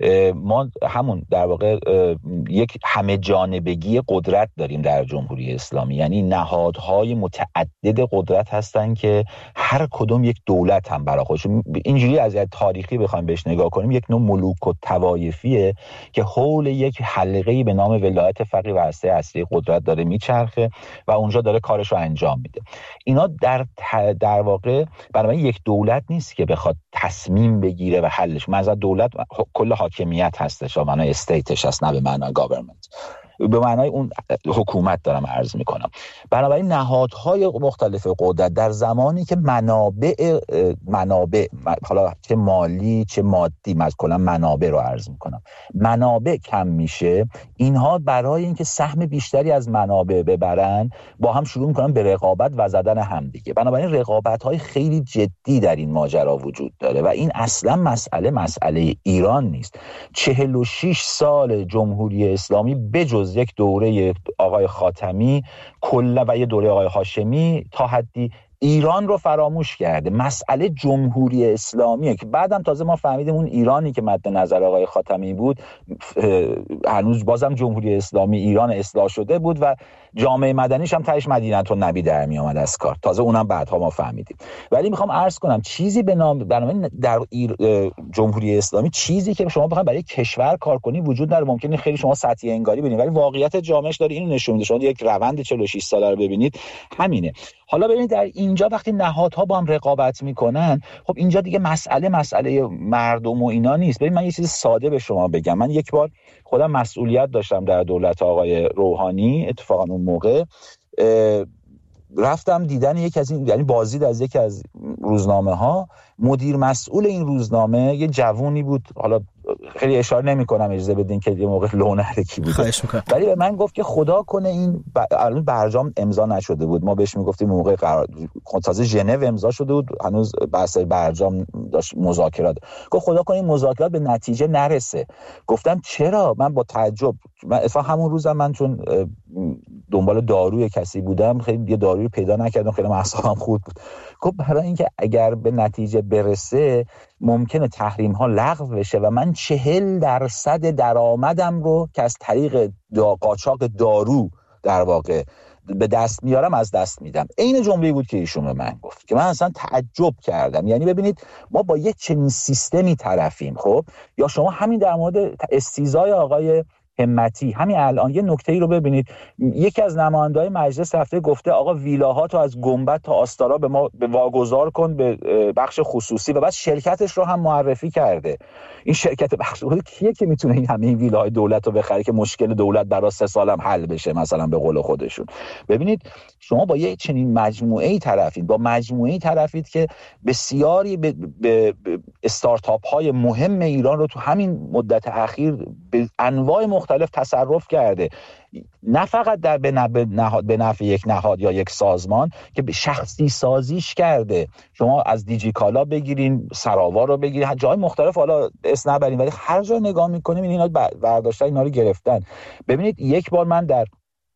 ما همون در واقع یک همه جانبگی قدرت داریم در جمهوری اسلامی، یعنی نهادهای متعدد قدرت هستن که هر کدوم یک دولت هم برای خودش. اینجوری از تاریخی بخوایم بهش نگاه کنیم، یک نوع ملوک و طوایفیه که حول یک حلقه‌ای به نام ولایت فقیه و هسته اصلی قدرت داره میچرخه و اونجا داره کارش رو انجام میده. اینا در واقع برای یک دولت نیست که بخواد تصمیم بگیره و حلش. مثلا دولت کل حاکمیت هستش، به معنای استیتش هست، نه به معنای گاورمنت، به معنای اون حکومت دارم عرض میکنم. بنابراین نهادهای مختلف قدرت در زمانی که منابع حالا چه مالی چه مادی، کلا منابع رو عرض میکنم، منابع کم میشه، اینها برای اینکه سهم بیشتری از منابع ببرن با هم شروع میکنن به رقابت و زدن هم دیگه. بنابراین رقابت‌های خیلی جدی در این ماجرا وجود داره و این اصلا مسئله ایران نیست. 46 سال جمهوری اسلامی بجز یک دوره آقای خاتمی کلا و یه دوره آقای هاشمی تا حدی ایران رو فراموش کرده. مسئله جمهوری اسلامیه که بعدم تازه ما فهمیدیم اون ایرانی که مد نظر آقای خاتمی بود هنوز بازم جمهوری اسلامی ایران اصلاح شده بود و جامعه مدنیش هم تهش مدینةالنبی در می اومد از کار. تازه اونم بعدها ما فهمیدیم. ولی میخوام عرض کنم چیزی به نام در جمهوری اسلامی چیزی که شما بخواید برای کشور کار کنی وجود نداره. ممکنه خیلی شما سطحی انگاری ببینید ولی واقعیت جامعهش داره اینو نشون میده. شما یک روند 46 ساله رو ببینید همینه. حالا ببینید در اینجا وقتی نهادها با هم رقابت میکنن، خب اینجا دیگه مسئله مردم و اینا نیست. ببین من یه چیز ساده به شما بگم. من یک بار خودم مسئولیت داشتم در دولت آقای روحانی، اتفاقا اون موقع رفتم دیدن یک از این، یعنی بازدید از یکی از روزنامه ها. مدیر مسئول این روزنامه یه جوونی بود، حالا خیلی اشاره نمی‌کنم اجازه بدین که یه موقع لونرکی بود، ولی به من گفت که خدا کنه این الان برجام امضا نشده بود. ما بهش میگفتیم موقع تازه ژنو امضا شده بود، هنوز بحث برجام داشت مذاکرات. گفت خدا کنه این مذاکرات به نتیجه نرسه. گفتم چرا؟ من با تعجب، من اتفاقا همون روزم من چون دنبال داروی کسی بودم خیلی یه دارویی پیدا نکردم، خیلی اعصابم خورد بود. گفت برای اینکه اگر به نتیجه برسه ممکنه تحریم ها لغو بشه و من 40% درآمدم رو که از طریق قاچاق دارو در واقع به دست میارم از دست میدم. این جمله‌ای بود که ایشون به من گفت که من اصلا تعجب کردم. یعنی ببینید ما با یک چنین سیستمی طرفیم. خب یا شما همین در مورد استیزای آقای همتی همین الان یه نکته‌ای رو ببینید. یکی از نماینده‌های مجلس رفته گفته آقا ویلاها تو از گنبد تا آستارا به ما واگذار کن به بخش خصوصی و بعد شرکتش رو هم معرفی کرده. این شرکت بخش خصوصی کیه که میتونه این همه ویلاهای دولت رو بخره که مشکل دولت برای 3 سال هم حل بشه مثلا به قول خودشون؟ ببینید شما با یه چنین مجموعه‌ای طرفید، با مجموعه‌ای طرفید که بسیاری به استارتاپ‌های مهم ایران رو تو همین مدت اخیر به انواع مختلف تصرف کرده. نه فقط به نفع یک نهاد یا یک سازمان که به شخصی سازیش کرده. شما از دیجیکالا بگیرین، سراوا رو بگیرین، جای مختلف، حالا اسم نبرین، ولی هر جا نگاه میکنیم اینا برداشتن، اینا رو گرفتن. ببینید یک بار من در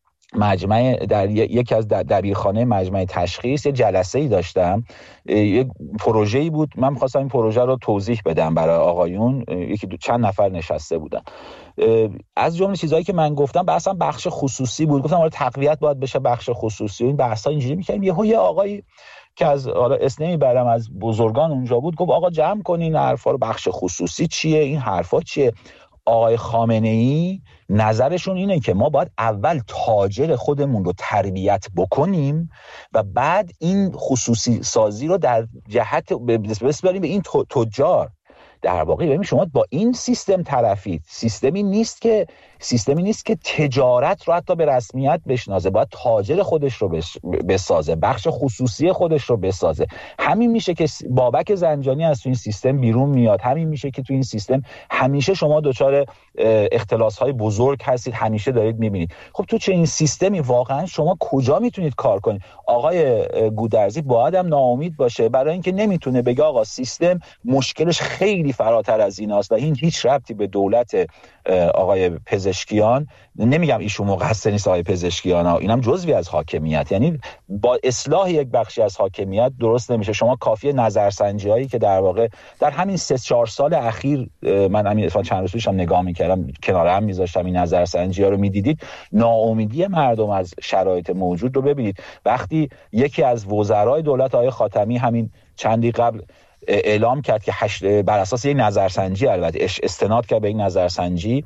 یکی از دبیرخانه مجمع تشخیص یه جلسه‌ای داشتم، یک پروژه‌ای بود، من می‌خواستم این پروژه رو توضیح بدم برای آقایون. چند نفر نشسته بودن. از جمله چیزایی که من گفتم بحثم بخش خصوصی بود. گفتم آره تقویت باید بشه بخش خصوصی. این بحثا اینجوری می‌کردیم. یه آقایی که از حالا اسم نمیبرم از بزرگان اونجا بود گفت آقا جمع کنین حرفا رو، بخش خصوصی چیه، این حرفا چیه؟ آقای خامنه‌ای نظرشون اینه که ما باید اول تاجر خودمون رو تربیت بکنیم و بعد این خصوصی سازی رو در جهت بسپاریم به این تجار. در واقع ببین شما با این سیستم طرفید. سیستمی نیست که تجارت رو حتی به رسمیت بشناسه، باید تاجر خودش رو بسازه، بخش خصوصی خودش رو بسازه. همین میشه که بابک زنجانی از تو این سیستم بیرون میاد. همین میشه که تو این سیستم همیشه شما دچار اختلاس‌های بزرگ هستید، همیشه دارید میبینید. خب تو چه این سیستمی واقعا شما کجا میتونید کار کنید؟ آقای گودرزی باید هم ناامید باشه برای اینکه نمیتونه بگه آقا سیستم مشکلش خیلی خیلی فراتر از ایناست و این هیچ ربطی به دولت آقای پزشکیان، نمیگم ایشون مقصر نیست آقای پزشکیان ها، اینم جزوی از حاکمیت، یعنی با اصلاح یک بخشی از حاکمیت درست نمیشه. شما کافیه نظرسنجی هایی که در واقع در همین 3-4 سال اخیر، من همین چند روز پیشم نگاه میکردم، کنار هم میذاشتم این نظرسنجی ها رو میدیدید، ناامیدی مردم از شرایط موجود رو ببینید. وقتی یکی از وزرای دولت آقای خاتمی همین چندی قبل اعلام کرد که بر اساس یک نظرسنجی، البته استناد کرد به یک نظرسنجی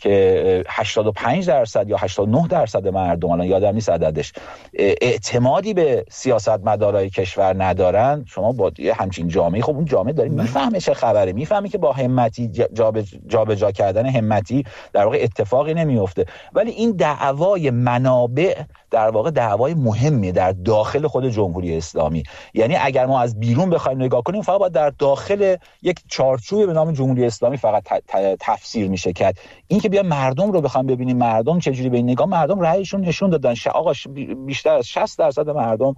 که 85% یا 89% مردم، الان یادم نیست عددش، اعتمادی به سیاستمدارای کشور ندارن، شما با یه همچین جامعه، خب اون جامعه داره میفهمه چه خبره، میفهمه که با همتی جابجا کردن همتی در واقع اتفاقی نمیفته. ولی این دعوای منابع در واقع دعوای مهمی در داخل خود جمهوری اسلامی، یعنی اگر ما از بیرون بخوایم نگاه کنیم فقط باید در داخل یک چارچوب به نام جمهوری اسلامی فقط تفسیر میشه کرد. این که بیا مردم رو بخوام ببینیم مردم چجوری به این نگاه، مردم رأیشون نشون دادن، آقا بیشتر از 60% مردم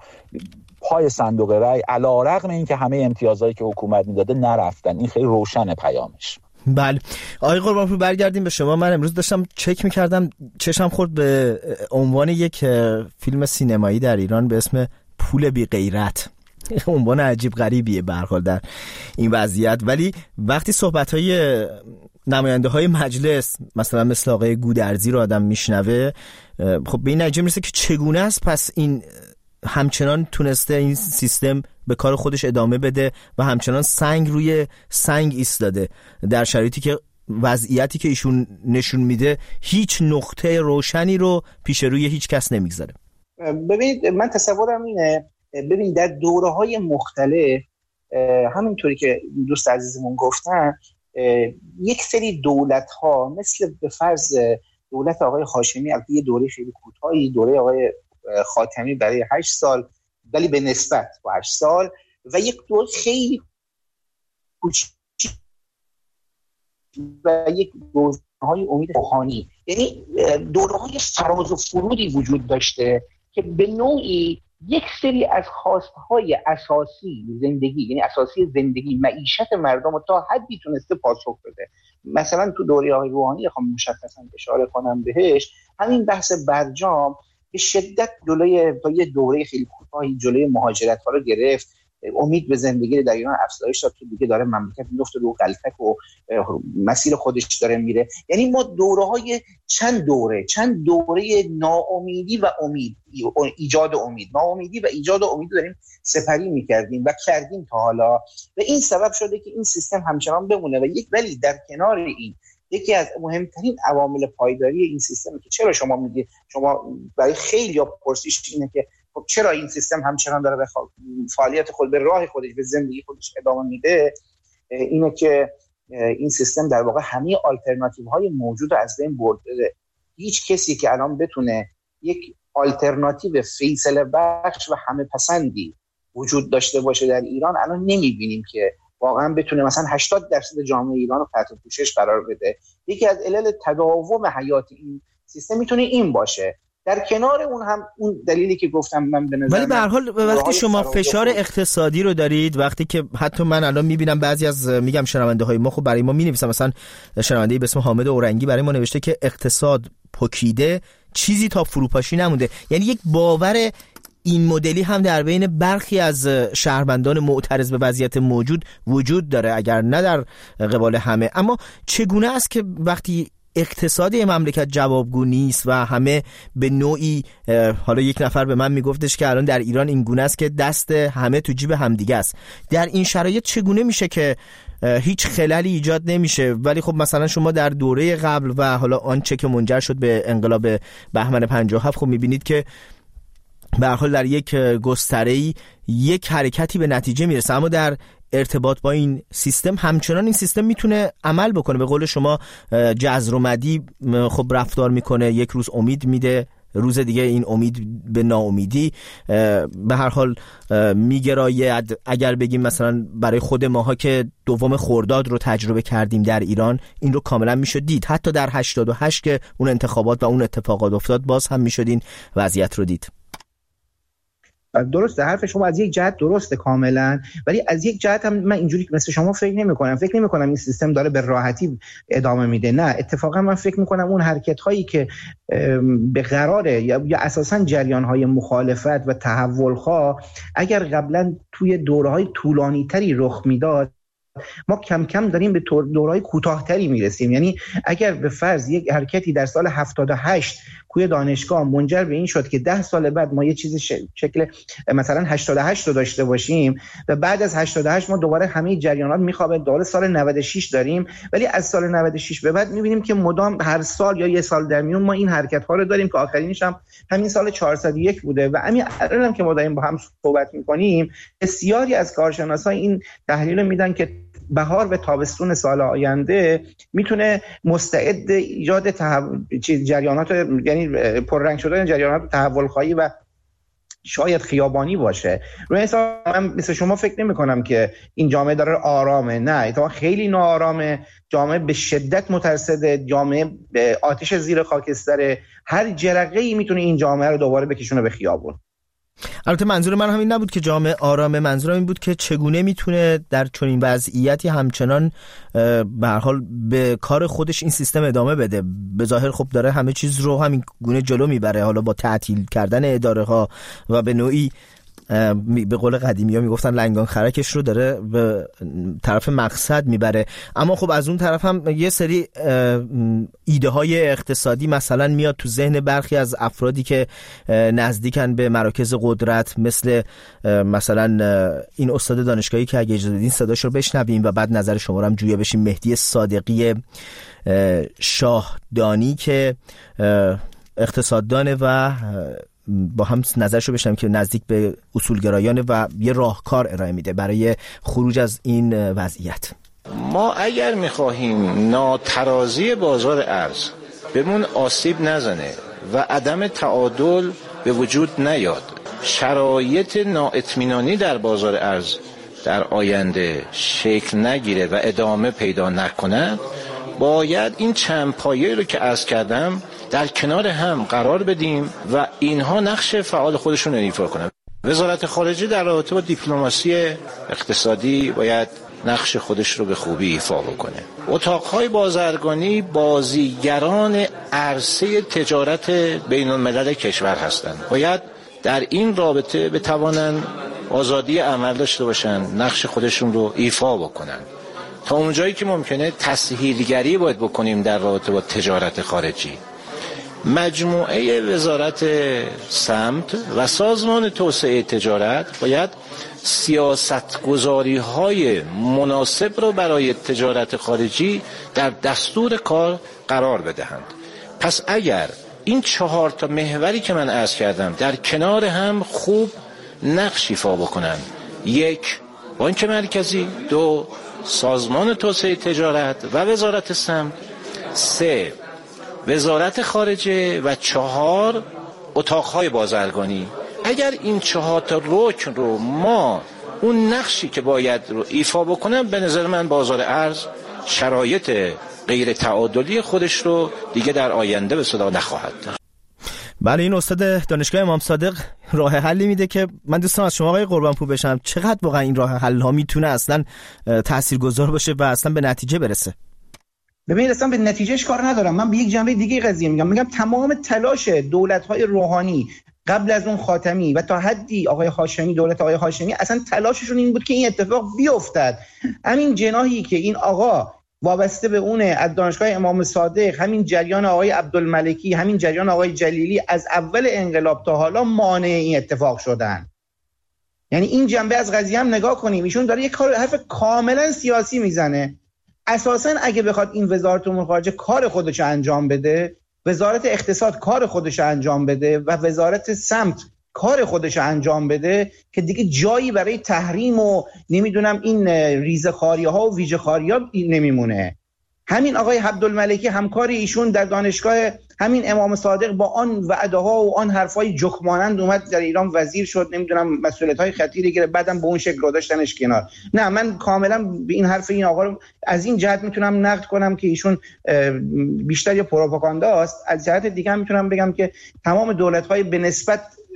پای صندوق رأی علیرغم اینکه همه امتیازایی که حکومت میداده نرفتن. این خیلی روشن پیامش. بله آقای قربانپور، برگردیم به شما. من امروز داشتم چک میکردم، چشم خورد به عنوان یک فیلم سینمایی در ایران به اسم پول بی غیرت. عنوان عجیب غریبیه به هر حال در این وضعیت، ولی وقتی صحبت‌های نماینده‌های مجلس مثلا مثل آقای گودرزی رو آدم میشنوه، خب به این نتیجه میرسه که چگونه است پس این همچنان تونسته این سیستم به کار خودش ادامه بده و همچنان سنگ روی سنگ ایستاده در شرایطی که وضعیتی که ایشون نشون میده هیچ نقطه روشنی رو پیش روی هیچ کس نمیگذاره. ببینید من تصورم اینه، ببینید در دوره‌های مختلف همینطوری که دوست عزیزمون گفتن، یک سری دولت‌ها مثل به فرض دولت آقای هاشمی، البته یه دوره خیلی کوتاهی، دوره آقای خاتمی برای 8 سال ولی به نسبت با 8 سال، و یک دوره خیلی کوچیک و یک دوره‌های امید روحانی، یعنی دوره‌های فراز و فرودی وجود داشته که به نوعی یک سری از خواستهای اساسی زندگی، یعنی اساسی زندگی، معیشت مردم رو تا حدی تونسته پاسخ بده. مثلا تو دوره آقای روحانی خواهم مشخصا اشاره کنم بهش، همین بحث برجام به شدت جلوی با یه دوره خیلی کوتاهی جلوی مهاجرت‌ها رو گرفت، امید به زندگی در ایران افزایش داد که دیگه داره مملکت میفته رو غلطک و مسیر خودش داره میره. یعنی ما دوره‌های چند دوره ناامیدی و امید، ایجاد امید، ناامیدی و ایجاد امید داریم سپری میکردیم و کردیم تا حالا، و این سبب شده که این سیستم همچنان بمونه. ولی در کنار این یکی از مهمترین عوامل پایداری این سیستم که چرا شما میگید، شما برای خیلی یا پرسش اینه که خب چرا این سیستم همچنان داره به فعالیت خود، به راه خودش، به زندگی خودش ادامه میده، اینه که این سیستم در واقع همه آلترناتیوهای موجود رو از بین برده. هیچ کسی که الان بتونه یک آلترناتیو فیصله بخش و همه پسندی وجود داشته باشه در ایران الان نمیبینیم که واقعا بتونه مثلا 80% جامعه ایران رو تحت پوشش قرار بده. یکی از علل تداوم حیات این سیستم میتونه این باشه. در کنار اون هم اون دلیلی که گفتم من به نظر، ولی به هر حال وقتی شما فشار اقتصادی رو دارید، وقتی که حتی من الان میبینم بعضی از میگم شنونده های ما خب برای ما مینویسن، مثلا شنونده‌ای به اسم حامد اورنگی برای ما نوشته که اقتصاد پکیده، چیزی تا فروپاشی نمونده. یعنی یک باور این مدلی هم در بین برخی از شهروندان معترض به وضعیت موجود وجود داره، اگر نه در قبال همه. اما چگونه است که وقتی اقتصادی مملکت جوابگو نیست و همه به نوعی، حالا یک نفر به من میگفتش که الان در ایران این گونه است که دست همه تو جیب همدیگه است، در این شرایط چگونه میشه که هیچ خللی ایجاد نمیشه؟ ولی خب مثلا شما در دوره قبل و حالا آنچه که منجر شد به انقلاب بهمن 57 خب میبینید که به هر حال در یک گستره‌ای یک حرکتی به نتیجه میرسه، اما در ارتباط با این سیستم همچنان این سیستم میتونه عمل بکنه. به قول شما جذر و مدی خب رفتار میکنه، یک روز امید میده، روز دیگه این امید به ناامیدی به هر حال میگراید. اگر بگیم مثلا برای خود ماها که 2 خرداد رو تجربه کردیم در ایران، این رو کاملا میشد دید. حتی در 88 که اون انتخابات و اون اتفاقات افتاد باز هم میشد این وضعیت رو دید. درسته، حرف شما از یک جهت درسته کاملا، ولی از یک جهت هم من اینجوری مثل شما فکر نمی‌کنم این سیستم داره به راحتی ادامه میده. نه، اتفاقا من فکر می‌کنم اون حرکت‌هایی که به قراره یا اساساً جریان‌های مخالفت و تحول‌خواه اگر قبلا توی دوره‌های طولانی‌تری رخ میداد، ما کم کم داریم به دوره‌های کوتاه‌تری میرسیم. یعنی اگر به فرض یک حرکتی در سال 78 کوی دانشگاه منجر به این شد که 10 سال بعد ما یه چیز شکل مثلا 88 رو داشته باشیم و بعد از 88 ما دوباره همه جریانات میخوابه، دوباره سال 96 داریم، ولی از سال 96 به بعد میبینیم که مدام هر سال یا یه سال در میون ما این حرکت ها رو داریم که آخرینش هم همین سال 401 بوده. و همین الان که ما داریم با هم صحبت میکنیم، بسیاری از کارشناسا این تحلیل میدن که بهار و تابستون سال آینده میتونه مستعد ایجاد جریانات، یعنی پررنگ شدن جریانات تحول خواهی و شاید خیابانی باشه. روی حساب من مثل شما فکر نمی کنم که این جامعه داره آرامه. نه، اتفاقا خیلی ناآرامه. جامعه به شدت مترصده، جامعه به آتش زیر خاکستره. هر جرقه‌ای میتونه این جامعه رو دوباره بکشونه به خیابون. البته منظور من همین نبود که جامعه آرامه، منظورم این بود که چگونه میتونه در چنین وضعیتی همچنان به هر حال به کار خودش این سیستم ادامه بده. به ظاهر خب داره همه چیز رو همین گونه جلو میبره، حالا با تعطیل کردن اداره ها و به نوعی به قول قدیمی ها میگفتن لنگان خرکش رو داره به طرف مقصد میبره. اما خب از اون طرف هم یه سری ایده های اقتصادی مثلا میاد تو ذهن برخی از افرادی که نزدیکن به مراکز قدرت، مثل مثلا این استاد دانشگاهی که اگه اجازه بدین صداش رو بشنویم و بعد نظر شما رو هم جویا بشیم، مهدی صادقی شاهدانی که اقتصاددانه و با هم نظرشو بشنم که نزدیک به اصولگرایانه و یه راهکار ارائه میده برای خروج از این وضعیت. ما اگر میخواهیم ناترازی بازار ارز بهمون آسیب نزنه و عدم تعادل به وجود نیاد، شرایط نااطمینانی در بازار ارز در آینده شکل نگیره و ادامه پیدا نکنه، باید این چند پایه رو که عرض کردم در کنار هم قرار بدیم و اینها نقش فعال خودشون رو ایفا کنن. وزارت خارجه در رابطه با دیپلماسی اقتصادی باید نقش خودش رو به خوبی ایفا بکنه. اتاقهای بازرگانی بازیگران عرصه تجارت بین الملل کشور هستند. باید در این رابطه بتوانند آزادی عمل داشته باشن، نقش خودشون رو ایفا بکنن. تا اونجایی که ممکنه تسهیلگری باید بکنیم در رابطه با تجارت خارجی. مجموعه وزارت سمت و سازمان توسعه تجارت باید سیاستگذاری‌های مناسب رو برای تجارت خارجی در دستور کار قرار بدهند. پس اگر این 4 محوری که من عرض کردم در کنار هم خوب نقش ایفا بکنن: 1 بانک مرکزی، 2 سازمان توسعه تجارت و وزارت سمت، 3 وزارت خارجه و 4 اتاقهای بازرگانی، اگر این 4 رکن رو ما اون نقشی که باید رو ایفا بکنم، به نظر من بازار ارز شرایط غیر تعادلی خودش رو دیگه در آینده به صدا نخواهد داشت. بله، این استاد دانشگاه امام صادق راه حلی میده که من دوستان از شما آقای قربانپور بشم، چقدر واقعا این راه حل ها میتونه اصلا تاثیرگذار باشه و اصلا به نتیجه برسه؟ ببینید، اصلا به نتیجهش کار ندارم. من به یک جنبه دیگه قضیه میگم تمام تلاش دولت‌های روحانی قبل از اون خاتمی و تا حدی آقای هاشمی، دولت آقای هاشمی، اصلا تلاششون این بود که این اتفاق بیفتد. همین جناحی که این آقا وابسته به اونه از دانشگاه امام صادق، همین جریان آقای عبدالملکی، همین جریان آقای جلیلی، از اول انقلاب تا حالا مانع این اتفاق شدن. یعنی این جنبه از قضیه هم نگاه کنیم، ایشون داره یک حرف کاملا سیاسی میزنه. اساساً اگه بخواد این وزارت امور خارجه کار خودش انجام بده، وزارت اقتصاد کار خودش انجام بده و وزارت سمت کار خودش انجام بده، که دیگه جایی برای تحریم و نمیدونم این ریزخاری‌ها و ویژه‌خاری‌ها نمیمونه. همین آقای عبدالملکی همکار ایشون در دانشگاه همین امام صادق با آن وعده‌ها و آن حرفای جوکمانند اومد در ایران وزیر شد، نمیدونم مسئولیت‌های خطیری گرفت، بعدم به اون شکل گذاشتنش کنار. نه، من کاملا به این حرف این آقا رو از این جهت میتونم نقد کنم که ایشون بیشتر یه پروپاگانداست. از جهت دیگه هم میتونم بگم که تمام دولت‌های به نسبت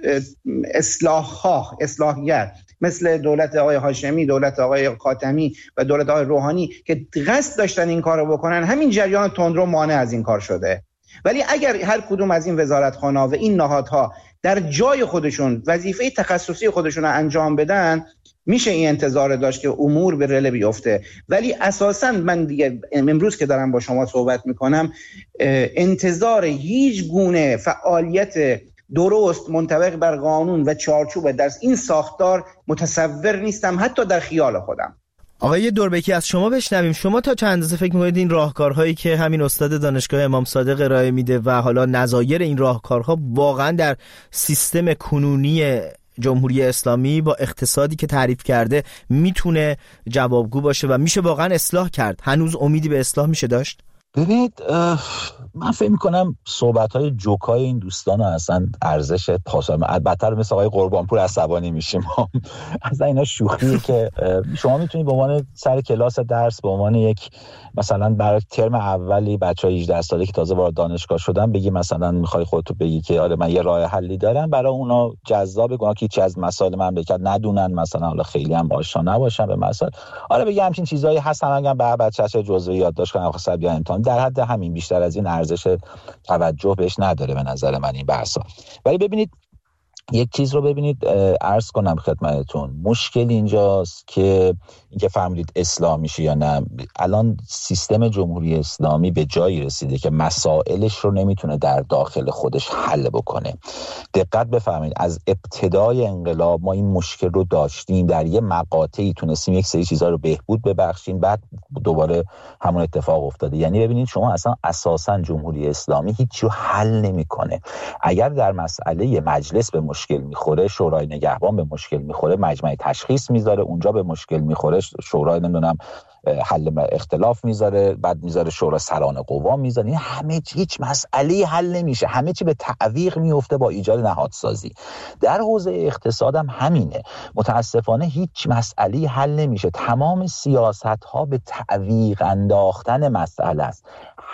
اصلاحگر مثل دولت آقای هاشمی، دولت آقای خاتمی و دولت آقای روحانی که قصد داشتن این کار رو بکنن، همین جریان تندرو مانع از این کار شده. ولی اگر هر کدوم از این وزارتخانه‌ها و این نهادها در جای خودشون وظیفه تخصصی خودشون رو انجام بدن، میشه این انتظار داشت که امور به رله بیفته. ولی اساساً من دیگه امروز که دارم با شما صحبت میکنم انتظار هیچ گونه فعالیت درست منطبق بر قانون و چارچوب در این ساختار متصور نیستم، حتی در خیال خودم. آقای دوربکی از شما بشنویم. شما تا چند اندازه فکر می‌کنید این راهکارهایی که همین استاد دانشگاه امام صادق ارائه میده و حالا نظایر این راهکارها واقعا در سیستم کنونی جمهوری اسلامی با اقتصادی که تعریف کرده میتونه جوابگو باشه و میشه واقعا اصلاح کرد؟ هنوز امیدی به اصلاح میشه داشت؟ ببینید من فکر میکنم صحبت‌های جوکای این دوستان اصلا ارزش پاسخ البته مثل آقای قربانپور عصبانی میشیم اصلا اینا شوخیه که شما میتونید به عنوان سر کلاس درس به عنوان یک مثلا برای ترم اولی بچهای 18 ساله که تازه وارد دانشگاه شدن بگی مثلا میخوای خودتو بگی که آره من یه راه حلی دارم برای اونا جذاب کنه که هیچ از مسائل مملکت ندونن، مثلا حالا خیلی هم آشنا نباشن به مسائل، آره بگم همین چیزایی هستن اگه به بچه‌ها جزئی یادداشت کنن آخر بیا امتحان، در حد همین، بیشتر از این ارزش توجه بهش نداره به نظر من این بحثا. ولی ببینید یک چیز رو ببینید عرض کنم خدمتتون، مشکل اینجاست که اینکه فرمودید اصلاح میشه یا نه. الان سیستم جمهوری اسلامی به جایی رسیده که مسائلش رو نمیتونه در داخل خودش حل بکنه. دقت بفرمایید از ابتدای انقلاب ما این مشکل رو داشتیم، در یه مقاطعی تونستیم یک سری چیزا رو بهبود ببخشیم، بعد دوباره همون اتفاق افتاده. یعنی ببینید شما اصلا اساسا جمهوری اسلامی هیچ رو حل نمیکنه. اگر در مسئله مجلس به مشکل میخوره، شورای نگهبان به مشکل میخوره، مجمع تشخیص میذاره، اونجا به مشکل میخوره، شورای نمیدونم حل اختلاف میذاره، بعد میذاره شورای سران قوا میذاره، این همه هیچ مسئله حل نمیشه، همه چی به تعویق میفته با ایجاد نهادسازی. در حوزه اقتصاد هم همینه، متاسفانه هیچ مسئله حل نمیشه، تمام سیاست ها به تعویق انداختن مسئله است.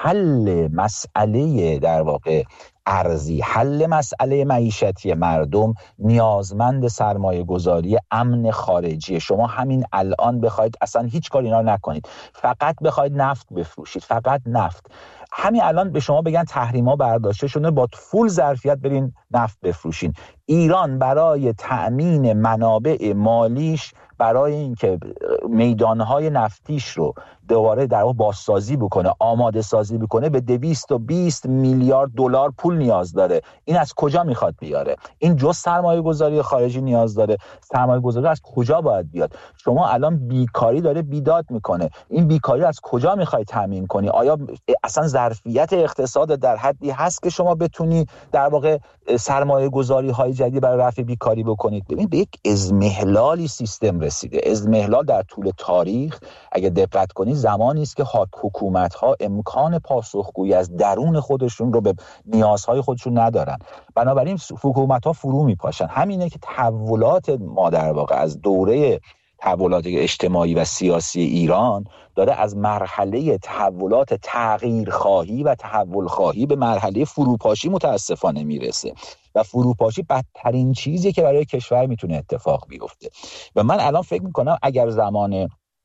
حل مسئله در واقع ارزی، حل مسئله معیشتی مردم نیازمند سرمایه گذاری امن خارجی. شما همین الان بخواید اصلا هیچ کاری اینا نکنید، فقط بخواید نفت بفروشید، فقط نفت، همین الان به شما بگن تحریما برداشته شده با فول ظرفیت برین نفت بفروشین، ایران برای تأمین منابع مالیش، برای اینکه میدانهای نفتیش رو دوباره در واقع بازسازی بکنه، آماده سازی بکنه، به 220 میلیارد دلار پول نیاز داره. این از کجا میخواد بیاره؟ این جز سرمایه گذاری خارجی نیاز داره. سرمایه گذاری از کجا باید بیاد؟ شما الان بیکاری داره بیداد میکنه، این بیکاری از کجا میخوای تامین کنی؟ آیا اصلا ظرفیت اقتصاد در حدی هست که شما بتونی در واقع سرمایه گذاری های جدید برای رفع بیکاری بکنید؟ ببین به یک اضمحلالی سیستم رسیده. اضمحلال در طول تاریخ اگه دقت کنید زمانی است که حکومت‌ها امکان پاسخگویی از درون خودشون رو به نیازهای خودشون ندارن، بنابراین حکومت‌ها فرو میپاشن. همینه که تحولات ما در واقع از دوره تحولات اجتماعی و سیاسی ایران داره از مرحله تحولات تغییرخواهی و تحولخواهی به مرحله فروپاشی متاسفانه میرسه و فروپاشی بدترین چیزی که برای کشور میتونه اتفاق بیفته. و من الان فکر میکنم اگر زمان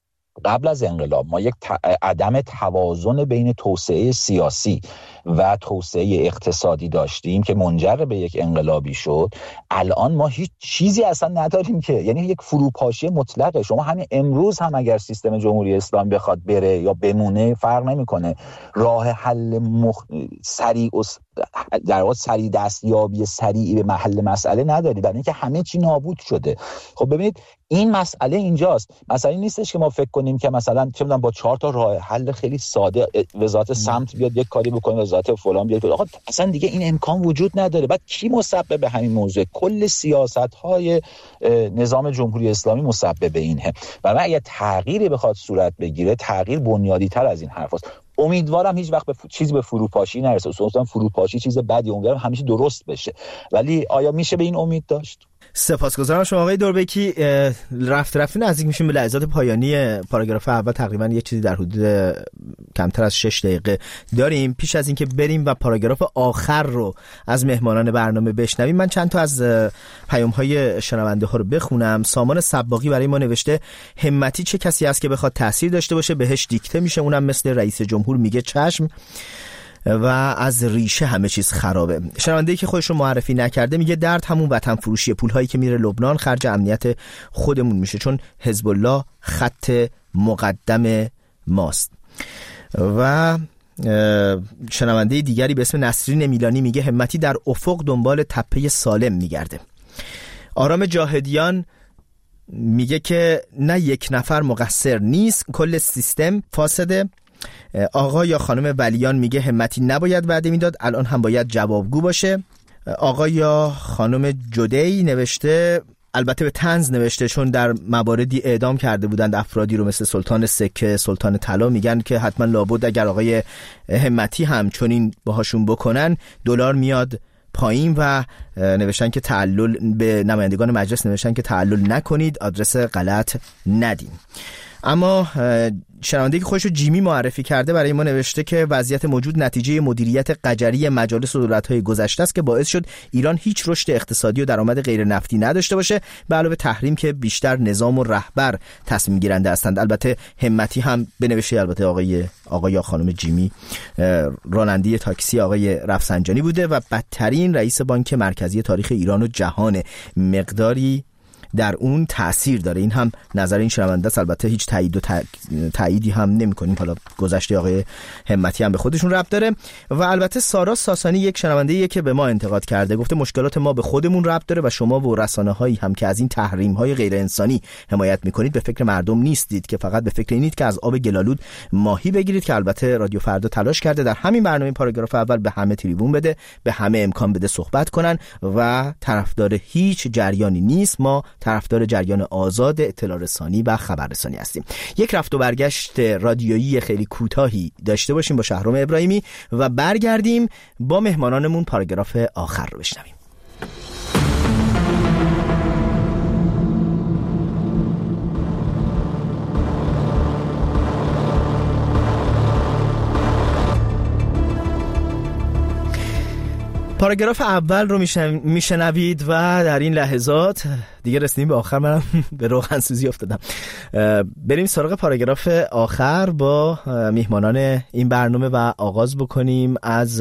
قبل از انقلاب ما یک عدم توازن بین توسعه سیاسی و توسعه اقتصادی داشتیم که منجر به یک انقلابی شد، الان ما هیچ چیزی اصلا نداریم که، یعنی یک فروپاشی مطلقه. شما همین امروز هم اگر سیستم جمهوری اسلامی بخواد بره یا بمونه فرق نمیکنه، راه حل سریع در واقع سریع دستیابی سریعی به محل مسئله نداری، برای اینکه همه چی نابود شده. خب ببینید این مسئله اینجاست، مسئله نیستش که ما فکر کنیم که مثلا چه می‌دونم با 4 تا راه حل خیلی ساده وزارت سمت بیاد یک کاری بکنه، وزارت فلان بیاد. آقا اصلا دیگه این امکان وجود نداره. بعد کی مسبب همین موضوع؟ کل سیاست‌های نظام جمهوری اسلامی مسبب اینه. و اگه تغییری بخواد صورت بگیره، تغییر بنیادی‌تر از این حرفاست. امیدوارم هیچ وقت چیزی به فروپاشی نرسه. اصلا فروپاشی چیز بدی، امیدوارم همیشه درست بشه. ولی آیا میشه به این امید داشت؟ سپاسگزارم شما آقای دوربکی. رفت نزدیک میشیم به لحظات پایانی پاراگراف اول. تقریبا یه چیزی در حدود کمتر از 6 دقیقه داریم. پیش از اینکه بریم و پاراگراف آخر رو از مهمانان برنامه بشنویم، من چند تا از پیام‌های شنونده ها رو بخونم. سامان صباغی برای ما نوشته همتی چه کسی است که بخواد تاثیر داشته باشه بهش دیکته میشه، اونم مثل رئیس جمهور میگه چشم و از ریشه همه چیز خرابه. شنونده‌ای که خودش رو معرفی نکرده میگه درد همون وطن فروشی، پولهایی که میره لبنان خرج امنیت خودمون میشه چون حزب الله خط مقدم ماست. و شنونده دیگری به اسم نسرین میلانی میگه همتی در افق دنبال تپه سالم میگرده. آرام جاهدیان میگه که نه یک نفر مقصر نیست، کل سیستم فاسده. آقا یا خانم ولیان میگه همتی نباید وعده میداد، الان هم باید جوابگو باشه. آقا یا خانم جدی نوشته، البته به طنز نوشته چون در مواردی اعدام کرده بودند افرادی رو مثل سلطان سکه، سلطان طلا، میگن که حتما لابد اگر آقای همتی هم چنین باهاشون بکنن دلار میاد پایین. و نوشتن که تعلل به نمایندگان مجلس نوشتن که تعلل نکنید، آدرس غلط ندین. اما شنونده‌ای که خودشو جیمی معرفی کرده برای ما نوشته که وضعیت موجود نتیجه مدیریت قجری مجالس و دولت‌های گذشته است که باعث شد ایران هیچ رشد اقتصادی و درآمد غیر نفتی نداشته باشه، به علاوه تحریم که بیشتر نظام و رهبر تصمیم گیرنده هستند. البته همتی هم بنوشه، البته آقای یا خانم جیمی راننده تاکسی آقای رفسنجانی بوده و بدترین رئیس بانک مرکزی تاریخ ایران و جهان، مقداری در اون تأثیر داره. این هم نظر این شنونده است، البته هیچ تاییدی هم نمی‌کنیم. حالا گذشته آقای همتی هم به خودشون ربط داره. و البته سارا ساسانی یک شنونده‌ایه که به ما انتقاد کرده، گفته مشکلات ما به خودمون ربط داره و شما و رسانه‌هایی هم که از این تحریم‌های غیر انسانی حمایت می‌کنید به فکر مردم نیستید که فقط به فکر اینید که از آب گلالود ماهی بگیرید. که البته رادیو فردا تلاش کرده در همین برنامه پاراگراف اول به همه تریبون بده، به همه امکان بده صحبت کنن و طرفدار هیچ جریانی نیست. ما طرفدار جریان آزاد اطلاع رسانی و خبررسانی هستیم. یک رفت و برگشت رادیویی خیلی کوتاهی داشته باشیم با شهرام ابراهیمی و برگردیم با مهمانانمون پاراگراف آخر رو بشنویم. پاراگراف اول رو میشنوید و در این لحظات دیگه رسیدیم به آخر. منم به روغن سوزی افتادم. بریم سراغ پاراگراف آخر با میهمانان این برنامه و آغاز بکنیم از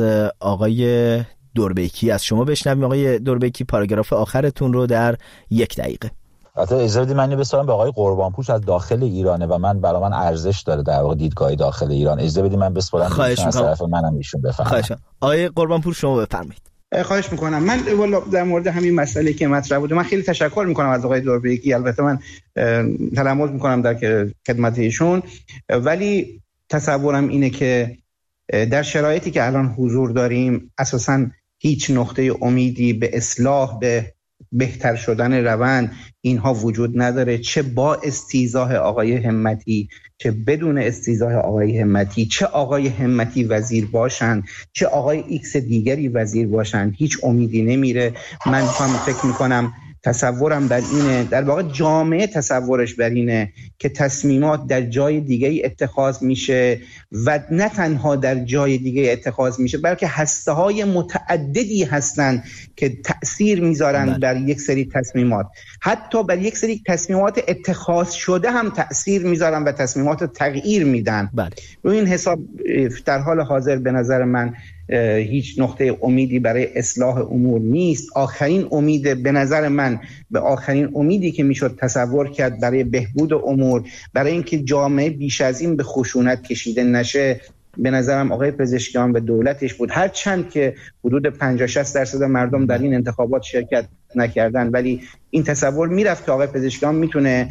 آقای دوربکی. از شما بشنویم آقای دوربکی پاراگراف آخرتون رو در 1 دقیقه. البته اجازه بدید من بسپارم به آقای قربانپوش از داخل ایرانه و برای من ارزش داره در واقع دیدگاه داخل ایران. اجازه بدید من بسپارم از طرف منم ایشون بفرمایید. آقای قربانپوش شما بفرمایید. خواهش میکنم. من در مورد همین مسئله که مطرح بود من خیلی تشکر میکنم از آقای دوربکی. البته من تلمس میکنم در خدمت ایشون، ولی تصورم اینه که در شرایطی که الان حضور داریم اساساً هیچ نقطه امیدی به اصلاح، به بهتر شدن روند اینها وجود نداره، چه با استیضاح آقای همتی چه بدون استیضاح آقای همتی، چه آقای همتی وزیر باشن چه آقای ایکس دیگری وزیر باشن، هیچ امیدی نمیره. من فکر میکنم تصورم بر اینه، در واقع جامعه تصورش بر اینه که تصمیمات در جای دیگه اتخاذ میشه و نه تنها در جای دیگه اتخاذ میشه بلکه هسته‌های متعددی هستن که تأثیر میذارن بر یک سری تصمیمات، حتی بر یک سری تصمیمات اتخاذ شده هم تأثیر میذارن و تصمیمات تغییر میدن. رو این حساب در حال حاضر به نظر من هیچ نقطه امیدی برای اصلاح امور نیست. آخرین امید به نظر من به آخرین امیدی که میشد تصور کرد برای بهبود امور، برای اینکه جامعه بیش از این به خشونت کشیده نشه، به نظرم آقای پزشکیان و دولتش بود. هرچند که حدود 50-60% مردم در این انتخابات شرکت نکردن، ولی این تصور میرفت که آقای پزشکیان میتونه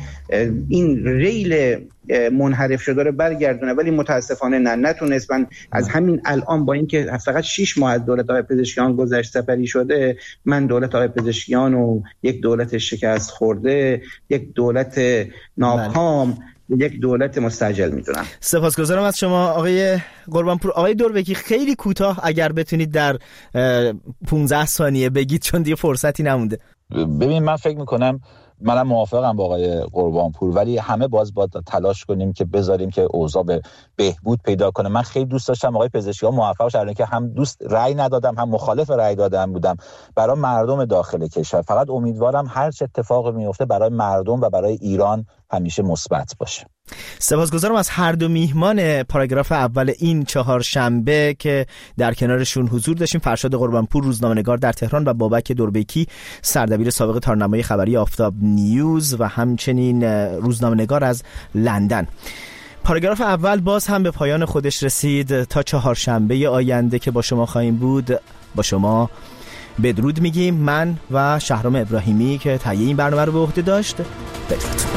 این ریل منحرف شده رو برگردونه، ولی متاسفانه نتونست. من از همین الان با اینکه فقط 6 ماه از دولت آقای پزشکیان گذشت سپری شده، من دولت آقای پزشکیان و یک دولت شکست خورده، یک دولت ناکام، یک دولت مستعجل میدونم. سپاسگزارم از شما آقای قربانپور. آقای دوربکی خیلی کوتاه اگر بتونید در 15 ثانیه بگید چون دیگه فرصتی نمونده. ببین من فکر میکنم، منم موافقم با آقای قربانپور، ولی همه باید تلاش کنیم که بذاریم که اوضاع به بهبود پیدا کنه. من خیلی دوست داشتم آقای پزشکی ها موفق شدن که هم دوست رأی ندادم هم مخالف رأی دادم بودم برای مردم داخل کشور. فقط امیدوارم هر چه اتفاقی میفته برای مردم و برای ایران همیشه مثبت باشه. سپاسگزارم از هر دو میهمان پاراگراف اول این چهارشنبه که در کنارشون حضور داشتیم. فرشاد قربانپور روزنامه‌نگار در تهران و بابک دوربکی سردبیر سابق تارنمای خبری آفتاب نیوز و همچنین روزنامه‌نگار از لندن. پاراگراف اول باز هم به پایان خودش رسید. تا چهارشنبه آینده که با شما خواهیم بود، با شما بدرود میگیم. من و شهرام ابراهیمی که تهیه این برنامه رو به عهده داشت. بدرود.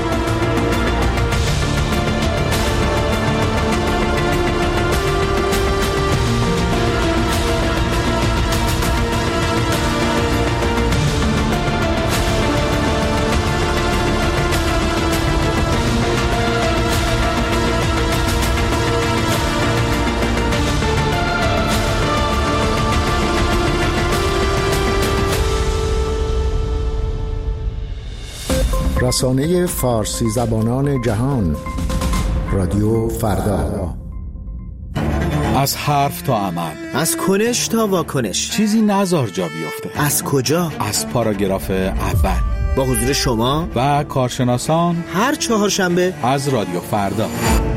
رسانه فارسی زبانان جهان، رادیو فردا. از حرف تا عمل، از کنش تا واکنش، چیزی نذار جا بیفته. از کجا؟ از پاراگراف اول، با حضور شما و کارشناسان، هر چهارشنبه از رادیو فردا.